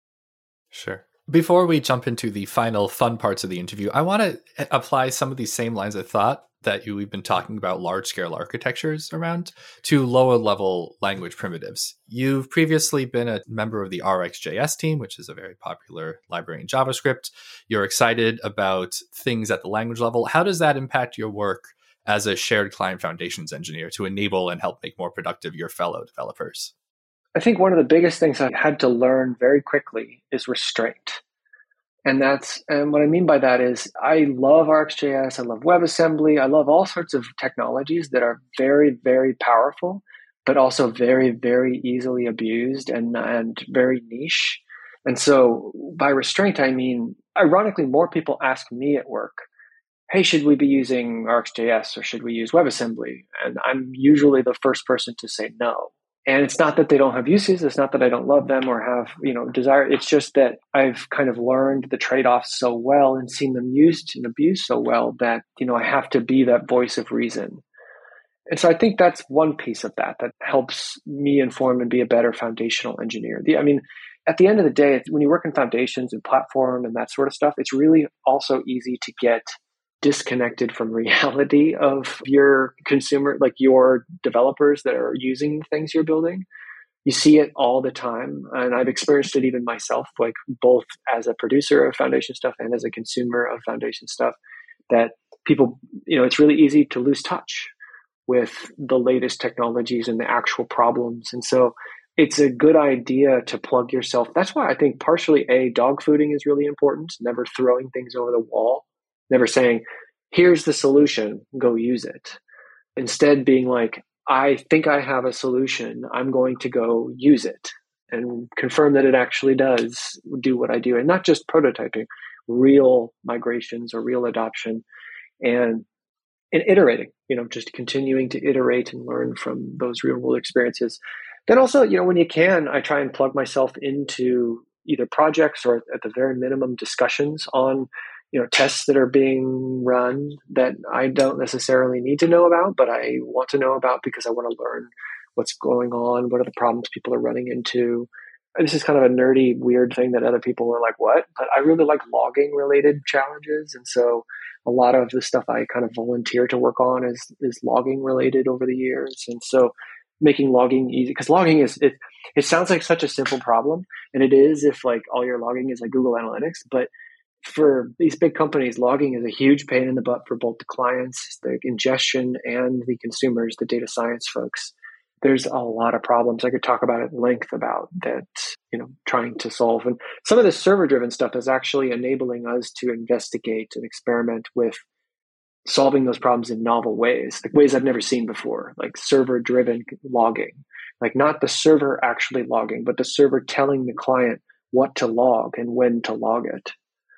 S2: Sure. Before we jump into the final fun parts of the interview, I want to apply some of these same lines of thought that you, we've been talking about large-scale architectures around to lower-level language primitives. You've previously been a member of the R X J S team, which is a very popular library in JavaScript. You're excited about things at the language level. How does that impact your work as a shared client foundations engineer to enable and help make more productive your fellow developers?
S3: I think one of the biggest things I had to learn very quickly is restraint. And that's, and what I mean by that is I love R X J S, I love WebAssembly, I love all sorts of technologies that are very, very powerful, but also very, very easily abused and, and very niche. And so by restraint, I mean, ironically, more people ask me at work, hey, should we be using R X J S or should we use WebAssembly? And I'm usually the first person to say no. And it's not that they don't have uses. It's not that I don't love them or have, you know, desire. It's just that I've kind of learned the trade-offs so well and seen them used and abused so well that, you know, I have to be that voice of reason. And so I think that's one piece of that that helps me inform and be a better foundational engineer. The, I mean, at the end of the day, when you work in foundations and platform and that sort of stuff, it's really also easy to get disconnected from reality of your consumer, like your developers that are using the things you're building. You see it all the time. And I've experienced it even myself, like both as a producer of foundation stuff and as a consumer of foundation stuff, that people, you know, it's really easy to lose touch with the latest technologies and the actual problems. And so it's a good idea to plug yourself. That's why I think partially a dog fooding is really important, never throwing things over the wall. Never saying, here's the solution, go use it. Instead being like, I think I have a solution, I'm going to go use it and confirm that it actually does do what I do. And not just prototyping, real migrations or real adoption and, and iterating, you know, just continuing to iterate and learn from those real world experiences. Then also, you know, when you can, I try and plug myself into either projects or at the very minimum discussions on you know, tests that are being run that I don't necessarily need to know about, but I want to know about because I want to learn what's going on, what are the problems people are running into. This is kind of a nerdy, weird thing that other people are like, what? But I really like logging related challenges. And so a lot of the stuff I kind of volunteer to work on is, is logging related over the years. And so making logging easy, because logging is, it, it sounds like such a simple problem. And it is if like all your logging is like Google Analytics, but for these big companies, logging is a huge pain in the butt for both the clients, the ingestion, and the consumers, the data science folks. There's a lot of problems I could talk about at length about that, you know, trying to solve. And some of the server-driven stuff is actually enabling us to investigate and experiment with solving those problems in novel ways, like ways I've never seen before, like server-driven logging, like not the server actually logging, but the server telling the client what to log and when to log it,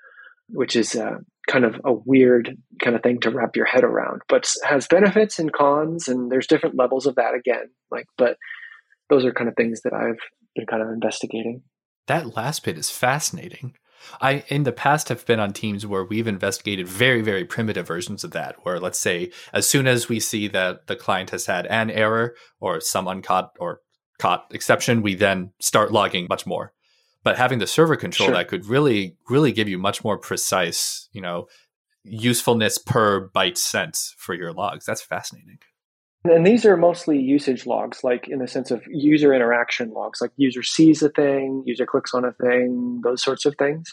S3: which is uh, kind of a weird kind of thing to wrap your head around, but has benefits and cons, and there's different levels of that again. Like, but those are kind of things that I've been kind of investigating.
S2: That last bit is fascinating. I, in the past, have been on teams where we've investigated very, very primitive versions of that, where let's say, as soon as we see that the client has had an error or some uncaught or caught exception, we then start logging much more. But having the server control sure. that could really, really give you much more precise, you know, usefulness per byte sense for your logs. That's fascinating.
S3: And these are mostly usage logs, like in the sense of user interaction logs, like user sees a thing, user clicks on a thing, those sorts of things,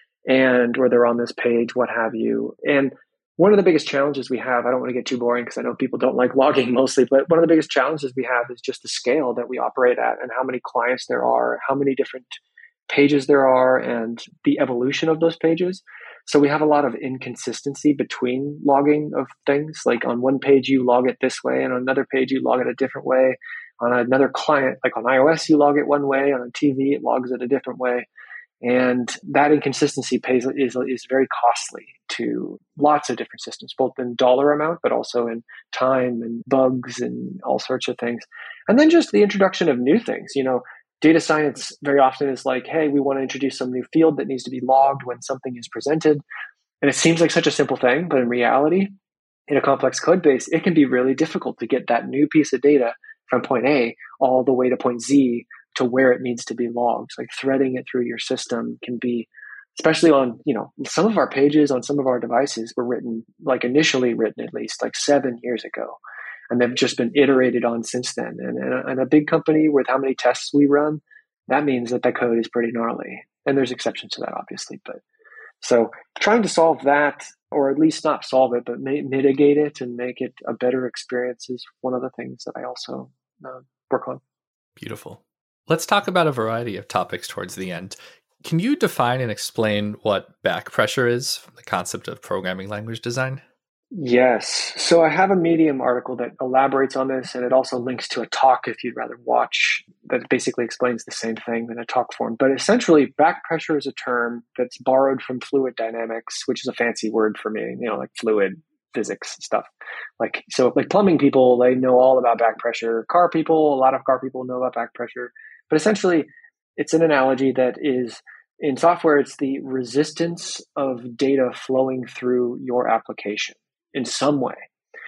S3: and or they're on this page, what have you. And one of the biggest challenges we have, I don't want to get too boring because I know people don't like logging mostly, but one of the biggest challenges we have is just the scale that we operate at and how many clients there are, how many different pages there are, and the evolution of those pages. So we have a lot of inconsistency between logging of things. Like on one page, you log it this way, and on another page, you log it a different way. On another client, like on iOS, you log it one way. On a T V, it logs it a different way. And that inconsistency pays is, is very costly to lots of different systems, both in dollar amount, but also in time and bugs and all sorts of things. And then just the introduction of new things. You know, data science very often is like, hey, we want to introduce some new field that needs to be logged when something is presented. And it seems like such a simple thing, but in reality, in a complex code base, it can be really difficult to get that new piece of data from point A all the way to point Z to where it needs to be logged. Like threading it through your system can be, especially on, you know, some of our pages on some of our devices were written, like initially written at least like seven years ago. And they've just been iterated on since then. And, and, a, and a big company with how many tests we run, that means that the code is pretty gnarly. And there's exceptions to that, obviously. But so trying to solve that, or at least not solve it, but may, mitigate it and make it a better experience is one of the things that I also uh, work on.
S2: Beautiful. Let's talk about a variety of topics towards the end. Can you define and explain what back pressure is from the concept of programming language design?
S3: Yes. So I have a Medium article that elaborates on this, and it also links to a talk if you'd rather watch that basically explains the same thing in a talk form. But essentially, back pressure is a term that's borrowed from fluid dynamics, which is a fancy word for me, you know, like fluid physics stuff. Like, so like plumbing people, they know all about back pressure. Car people, a lot of car people know about back pressure. But essentially, it's an analogy that is, in software, it's the resistance of data flowing through your application in some way.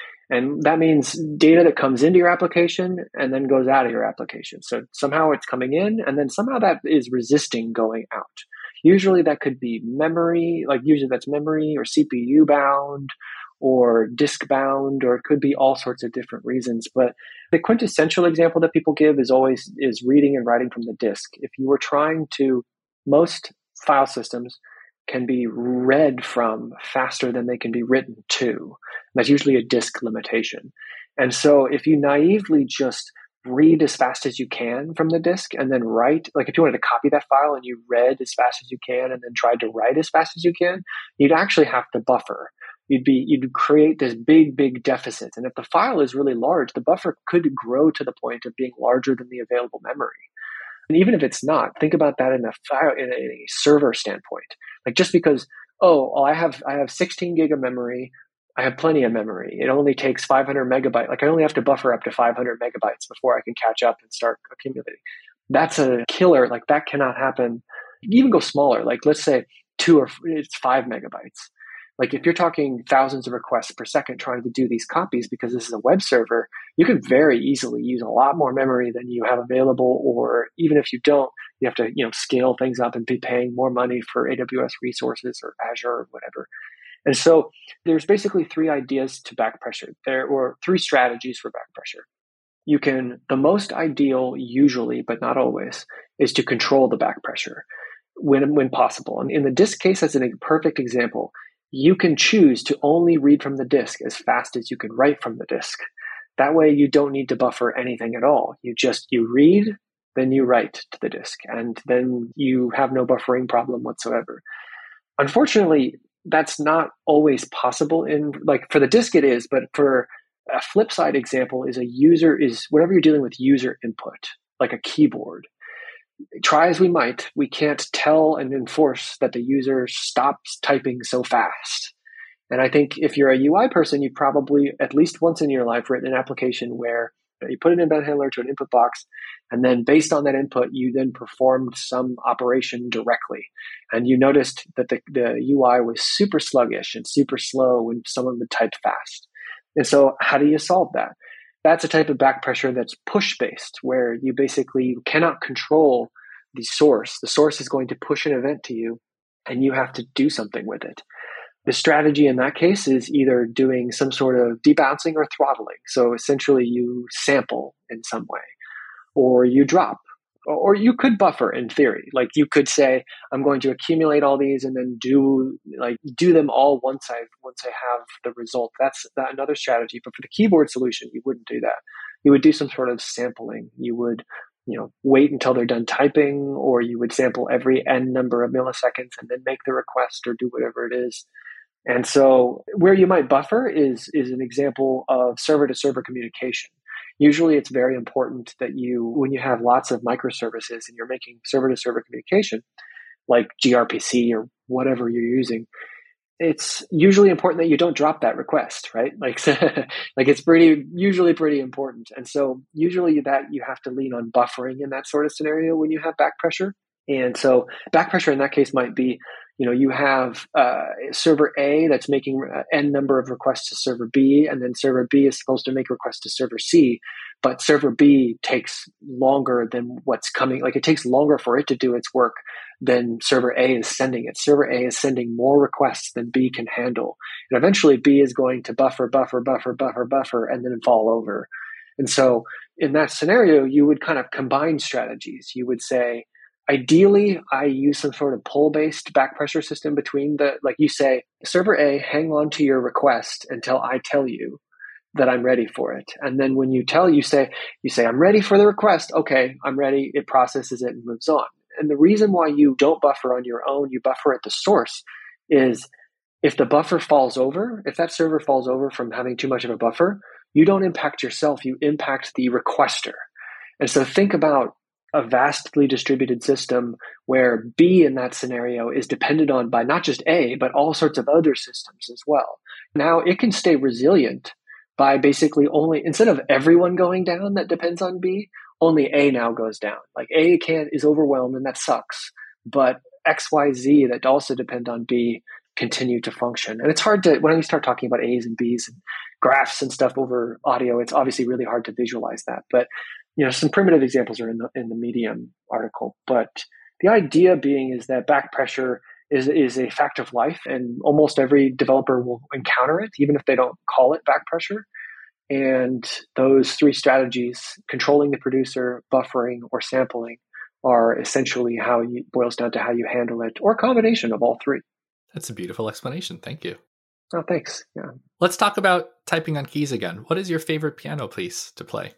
S3: And that means data that comes into your application and then goes out of your application. So somehow it's coming in and then somehow that is resisting going out. Usually that could be memory, like usually that's memory or C P U bound or disk bound, or it could be all sorts of different reasons. But the quintessential example that people give is always is reading and writing from the disk. If you were trying to, most file systems can be read from faster than they can be written to. That's usually a disk limitation. And so if you naively just read as fast as you can from the disk and then write, like if you wanted to copy that file and you read as fast as you can and then tried to write as fast as you can, you'd actually have to buffer. You'd be, you'd create this big, big deficit. And if the file is really large, the buffer could grow to the point of being larger than the available memory. And even if it's not, think about that in a file, in a, in a server standpoint. Like just because, oh, well, I have I have sixteen gig of memory, I have plenty of memory. It only takes five hundred megabytes. Like I only have to buffer up to five hundred megabytes before I can catch up and start accumulating. That's a killer. Like that cannot happen. You can even go smaller. Like let's say two or it's five megabytes. Like if you're talking thousands of requests per second trying to do these copies because this is a web server, you could very easily use a lot more memory than you have available. Or even if you don't, you have to, you know, scale things up and be paying more money for A W S resources or Azure or whatever. And so there's basically three ideas to back pressure there, or three strategies for back pressure. You can, the most ideal usually, but not always, is to control the back pressure when, when possible. And in the disk case, that's a perfect example. You can choose to only read from the disk as fast as you can write from the disk. That way you don't need to buffer anything at all. You just, you read, then you write to the disk, and then you have no buffering problem whatsoever. Unfortunately, that's not always possible in, like for the disk it is, but for a flip side example is a user is, whenever you're dealing with user input, like a keyboard, try as we might, we can't tell and enforce that the user stops typing so fast. And I think if you're a U I person, you've probably at least once in your life written an application where you put an event handler to an input box, and then based on that input, you then performed some operation directly. And you noticed that the, the U I was super sluggish and super slow when someone would type fast. And so how do you solve that? That's a type of back pressure that's push-based, where you basically cannot control the source. The source is going to push an event to you, and you have to do something with it. the strategy in that case is either doing some sort of debouncing or throttling. So essentially you sample in some way, or you drop, or you could buffer in theory. Like you could say, I'm going to accumulate all these and then do like do them all once I once I have the result. That's that another strategy. But for the keyboard solution, you wouldn't do that. You would do some sort of sampling. You would, you know, wait until they're done typing, or you would sample every n number of milliseconds and then make the request or do whatever it is. And so where you might buffer is is an example of server-to-server communication. Usually it's very important that you, when you have lots of microservices and you're making server-to-server communication, like gRPC or whatever you're using, it's usually important that you don't drop that request, right? Like, like it's pretty, usually pretty important. And so usually that you have to lean on buffering in that sort of scenario when you have back pressure. And so back pressure in that case might be, you know, you have uh, server A that's making n number of requests to server B, and then server B is supposed to make requests to server C, but server B takes longer than what's coming. Like it takes longer for it to do its work than server A is sending it. Server A is sending more requests than B can handle. And eventually B is going to buffer, buffer, buffer, buffer, buffer, and then fall over. And so in that scenario, you would kind of combine strategies. You would say, ideally, I use some sort of pull-based back pressure system between the, like you say, server A, hang on to your request until I tell you that I'm ready for it. And then when you tell, you say, you say, I'm ready for the request. Okay, I'm ready. It processes it and moves on. And the reason why you don't buffer on your own, you buffer at the source, is if the buffer falls over, if that server falls over from having too much of a buffer, you don't impact yourself, you impact the requester. And so think about a vastly distributed system where B in that scenario is depended on by not just A, but all sorts of other systems as well. Now it can stay resilient by basically only, instead of everyone going down that depends on B, only A now goes down. Like A can is overwhelmed and that sucks, but X, Y, Z that also depend on B continue to function. And it's hard to, when you start talking about A's and B's and graphs and stuff over audio, it's obviously really hard to visualize that. But you know, some primitive examples are in the in the Medium article, but the idea being is that back pressure is is a fact of life, and almost every developer will encounter it, even if they don't call it back pressure. And those three strategies, controlling the producer, buffering, or sampling, are essentially how you boils down to how you handle it, or a combination of all three.
S2: That's a beautiful explanation. Thank you.
S3: Oh, thanks. Yeah.
S2: Let's talk about typing on keys again. What is your favorite piano piece to play?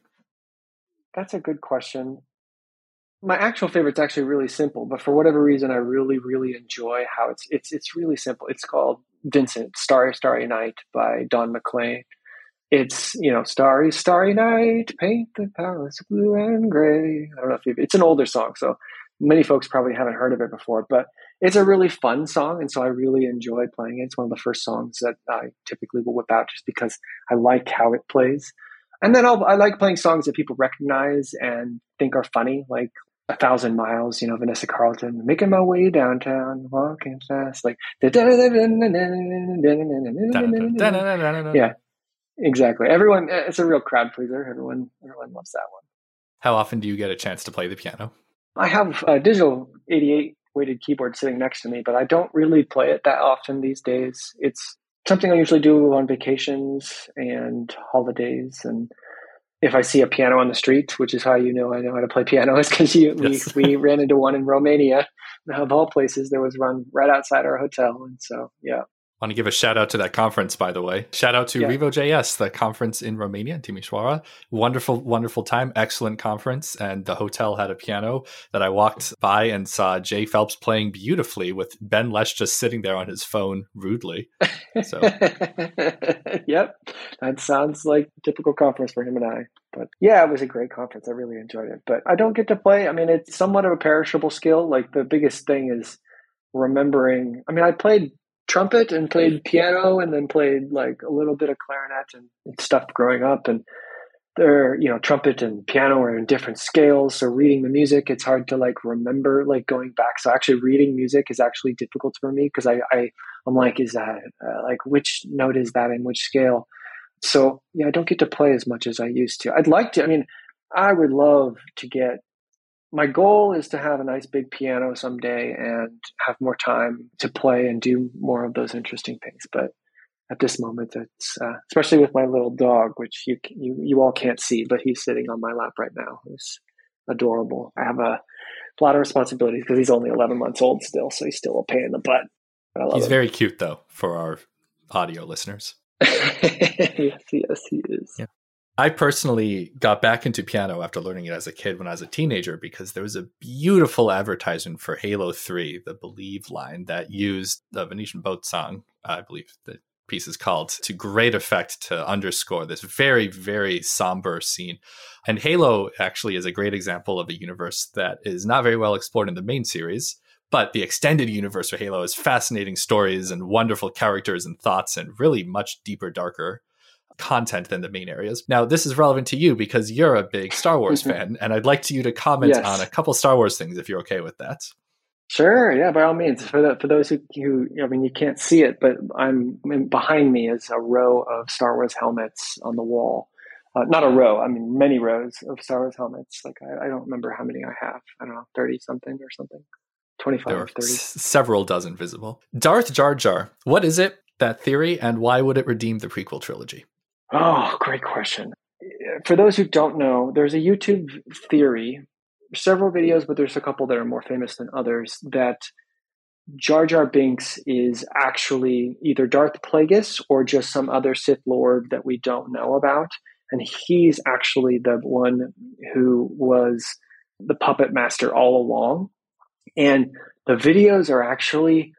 S3: That's a good question. My actual favorite's actually really simple, but for whatever reason, I really, really enjoy how it's it's it's really simple. It's called Vincent, Starry, Starry Night by Don McLean. It's, you know, Starry, Starry Night, paint the palace blue and gray. I don't know if you've, it's an older song, so many folks probably haven't heard of it before, but it's a really fun song, and so I really enjoy playing it. It's one of the first songs that I typically will whip out just because I like how it plays. And then I'll, I like playing songs that people recognize and think are funny, like A Thousand Miles, you know, Vanessa Carlton, making my way downtown, walking fast, like, yeah, exactly. Everyone, it's a real crowd pleaser. Everyone, everyone loves that one.
S2: How often do you get a chance to play the piano?
S3: I have a digital eighty-eight weighted keyboard sitting next to me, but I don't really play it that often these days. It's something I usually do on vacations and holidays. And if I see a piano on the street, which is how you know I know how to play piano, is because yes. we, we ran into one in Romania. Of all places, there was one right outside our hotel. And so, yeah.
S2: I want to give a shout out to that conference, by the way. Shout out to yeah. Revo.js, the conference in Romania, Timișoara. Wonderful, wonderful time. Excellent conference. And the hotel had a piano that I walked by and saw Jay Phelps playing beautifully with Ben Lesh just sitting there on his phone rudely. So,
S3: yep. That sounds like a typical conference for him and I. But yeah, it was a great conference. I really enjoyed it. But I don't get to play. I mean, it's somewhat of a perishable skill. Like the biggest thing is remembering. I mean, I played trumpet and played piano and then played like a little bit of clarinet and, and stuff growing up. And they're, you know, trumpet and piano are in different scales. So reading the music, it's hard to like remember, like going back. So actually reading music is actually difficult for me because I, I, I'm like, is that uh, like, which note is that in which scale? So yeah, I don't get to play as much as I used to. I'd like to, I mean, I would love to get my goal is to have a nice big piano someday and have more time to play and do more of those interesting things. But at this moment, it's uh, especially with my little dog, which you, you you all can't see, but he's sitting on my lap right now. He's adorable. I have a lot of responsibilities because he's only eleven months old still, so he's still a pain in the butt. I love
S2: he's
S3: him.
S2: very cute, though, for our audio listeners.
S3: yes, yes, he is.
S2: Yeah. I personally got back into piano after learning it as a kid when I was a teenager because there was a beautiful advertisement for Halo three, the Believe line, that used the Venetian Boat song, I believe the piece is called, to great effect to underscore this very, very somber scene. And Halo actually is a great example of a universe that is not very well explored in the main series, but the extended universe for Halo has fascinating stories and wonderful characters and thoughts and really much deeper, darker content than the main areas. Now, this is relevant to you because you're a big Star Wars fan, and I'd like you to comment yes. on a couple Star Wars things if you're okay with that.
S3: Sure, yeah, by all means. For the, for those who, who, I mean, you can't see it, but I'm behind me is a row of Star Wars helmets on the wall. Uh, not a row, I mean, many rows of Star Wars helmets. Like, I, I don't remember how many I have. I don't know, thirty something or something. twenty-five,
S2: there are
S3: thirty.
S2: S- several dozen visible. Darth Jar Jar, what is it, that theory, and why would it redeem the prequel trilogy?
S3: Oh, great question. For those who don't know, there's a YouTube theory, several videos, but there's a couple that are more famous than others, that Jar Jar Binks is actually either Darth Plagueis or just some other Sith Lord that we don't know about. And he's actually the one who was the puppet master all along. And the videos are actually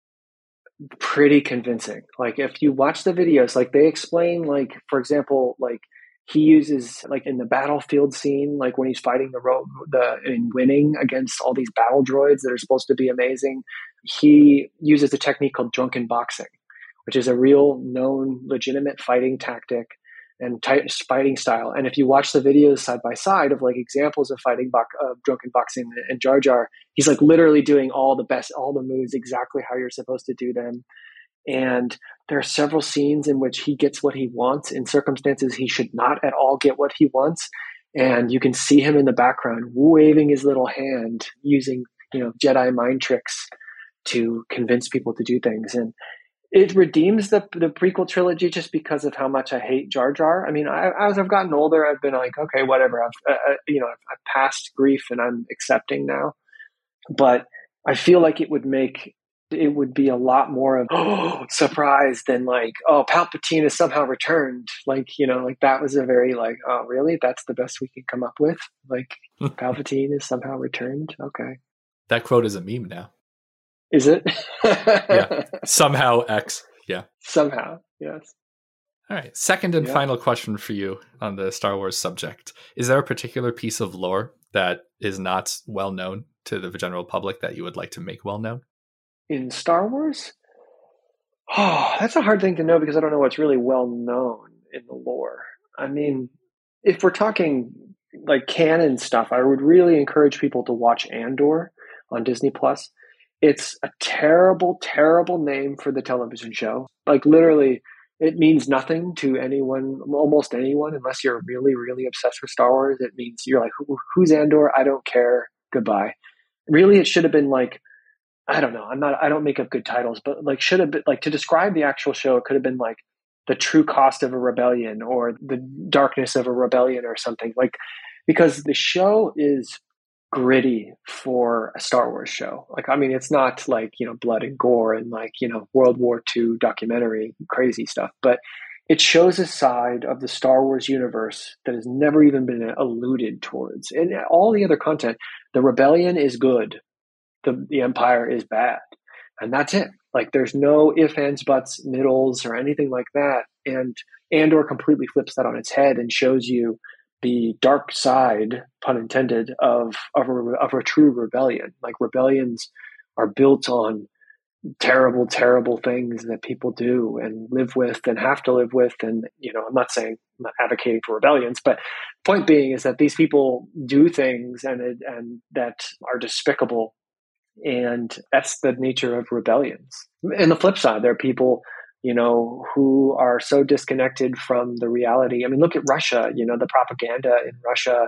S3: pretty convincing. Like if you watch the videos, like they explain, like, for example, like he uses, like in the battlefield scene, like when he's fighting the road, the and winning against all these battle droids that are supposed to be amazing, he uses a technique called drunken boxing, which is a real known legitimate fighting tactic and type, fighting style. And if you watch the videos side by side of like examples of fighting bo- uh, drunken boxing and Jar Jar, he's like literally doing all the best, all the moves exactly how you're supposed to do them. And there are several scenes in which he gets what he wants in circumstances he should not at all get what he wants. And you can see him in the background waving his little hand using, you know, Jedi mind tricks to convince people to do things. And it redeems the the prequel trilogy just because of how much I hate Jar Jar. I mean, I, as I've gotten older, I've been like, okay, whatever. I've uh, you know, I've, I've passed grief and I'm accepting now. But I feel like it would make it would be a lot more of oh surprise than like oh Palpatine is somehow returned. Like you know, like that was a very like oh really that's the best we can come up with. Like Palpatine is somehow returned. Okay,
S2: that quote is a meme now.
S3: Is it?
S2: Yeah. Somehow X. Yeah.
S3: Somehow. Yes.
S2: All right. Second and
S3: yeah.
S2: final question for you on the Star Wars subject. Is there a particular piece of lore that is not well known to the general public that you would like to make well known?
S3: In Star Wars? Oh, that's a hard thing to know because I don't know what's really well known in the lore. I mean, if we're talking like canon stuff, I would really encourage people to watch Andor on Disney Plus. It's a terrible, terrible name for the television show. Like literally, it means nothing to anyone, almost anyone, unless you're really, really obsessed with Star Wars. It means you're like, Who, who's Andor? I don't care. Goodbye. Really, it should have been like, I don't know. I'm not, I don't make up good titles, but like should have been like to describe the actual show, it could have been like the true cost of a rebellion or the darkness of a rebellion or something like, because the show is gritty for a Star Wars show. Like, I mean, it's not like, you know, blood and gore and like, you know, World War Two documentary crazy stuff, but it shows a side of the Star Wars universe that has never even been alluded towards. And all the other content, the rebellion is good. The, the Empire is bad. And that's it. Like there's no ifs, ands, buts, middles or anything like that. And Andor completely flips that on its head and shows you the dark side, pun intended, of of a, of a true rebellion. Like rebellions are built on terrible, terrible things that people do and live with and have to live with. And, you know, I'm not saying, I'm not advocating for rebellions, but point being is that these people do things and and that are despicable. And that's the nature of rebellions. And the flip side, there are people, you know, who are so disconnected from the reality. I mean, look at Russia, you know, the propaganda in Russia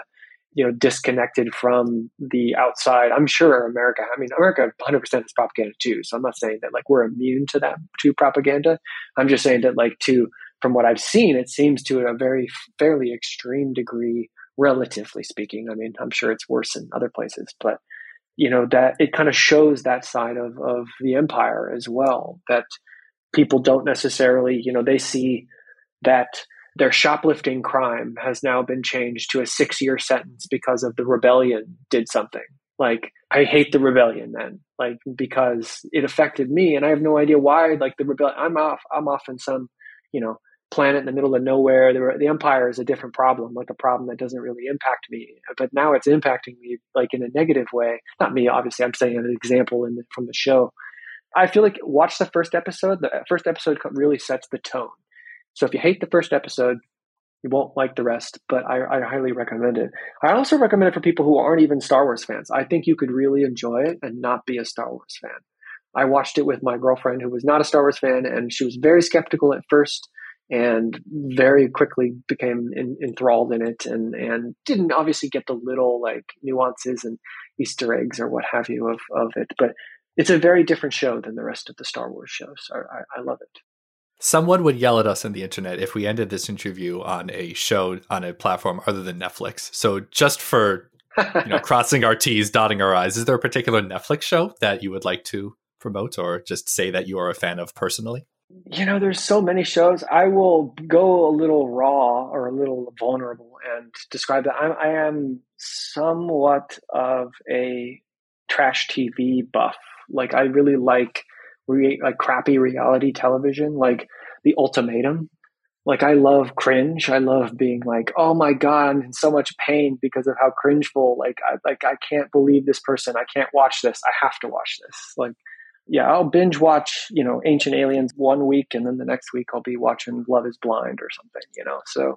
S3: you know, disconnected from the outside. I'm sure America, I mean, America one hundred percent is propaganda too. So I'm not saying that like we're immune to that, to propaganda. I'm just saying that like to, from what I've seen, it seems to a very fairly extreme degree, relatively speaking. I mean, I'm sure it's worse in other places, but you know, that it kind of shows that side of, of the empire as well, that people don't necessarily, you know, they see that their shoplifting crime has now been changed to a six-year sentence because of the rebellion did something. Like, I hate the rebellion then, like, because it affected me and I have no idea why, like the rebellion, I'm off, I'm off in some, you know, planet in the middle of nowhere. The, the empire is a different problem, like a problem that doesn't really impact me. But now it's impacting me like in a negative way. Not me, obviously, I'm saying an example in the, from the show. I feel like watch the first episode. The first episode really sets the tone. So if you hate the first episode, you won't like the rest, but I, I highly recommend it. I also recommend it for people who aren't even Star Wars fans. I think you could really enjoy it and not be a Star Wars fan. I watched it with my girlfriend who was not a Star Wars fan, and she was very skeptical at first and very quickly became in, enthralled in it and, and didn't obviously get the little like nuances and Easter eggs or what have you of, of it. But it's a very different show than the rest of the Star Wars shows. I, I, I love it.
S2: Someone would yell at us on the internet if we ended this interview on a show on a platform other than Netflix. So just for you know, crossing our T's, dotting our I's, is there a particular Netflix show that you would like to promote or just say that you are a fan of personally?
S3: You know, there's so many shows. I will go a little raw or a little vulnerable and describe that. I'm, I am somewhat of a trash T V buff. Like, I really like re- like crappy reality television, like The Ultimatum. Like, I love cringe. I love being like, oh my God, I'm in so much pain because of how cringeful. Like, I, like, I can't believe this person. I can't watch this. I have to watch this. Like, yeah, I'll binge watch, you know, Ancient Aliens one week, and then the next week I'll be watching Love is Blind or something, you know. So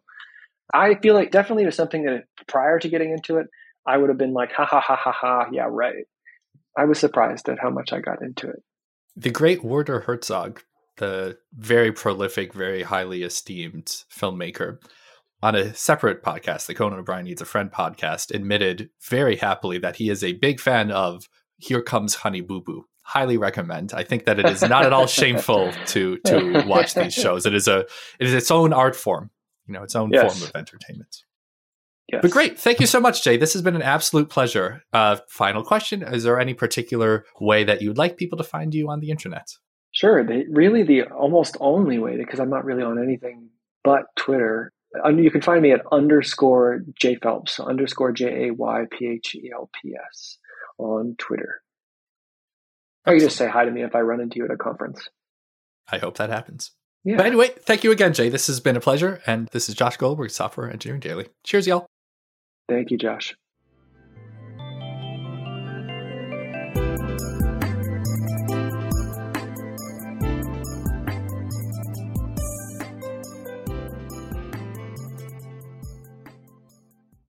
S3: I feel like definitely was something that prior to getting into it, I would have been like, ha ha ha ha ha, yeah, right. I was surprised at how much I got into it.
S2: The great Werner Herzog, the very prolific, very highly esteemed filmmaker, on a separate podcast, the Conan O'Brien Needs a Friend podcast, admitted very happily that he is a big fan of Here Comes Honey Boo Boo. Highly recommend. I think that it is not at all shameful to to watch these shows. It is a it is its own art form, you know, its own yes. form of entertainment. Yes. But great. Thank you so much, Jay. This has been an absolute pleasure. Uh, final question. Is there any particular way that you'd like people to find you on the internet?
S3: Sure. They, really the almost only way, because I'm not really on anything but Twitter. You can find me at underscore J Phelps, underscore J A Y P H E L P S on Twitter. Or you just say hi to me if I run into you at a conference.
S2: I hope that happens.
S3: Yeah.
S2: But anyway, thank you again, Jay. This has been a pleasure. And this is Josh Goldberg, Software Engineering Daily. Cheers, y'all.
S3: Thank you, Josh.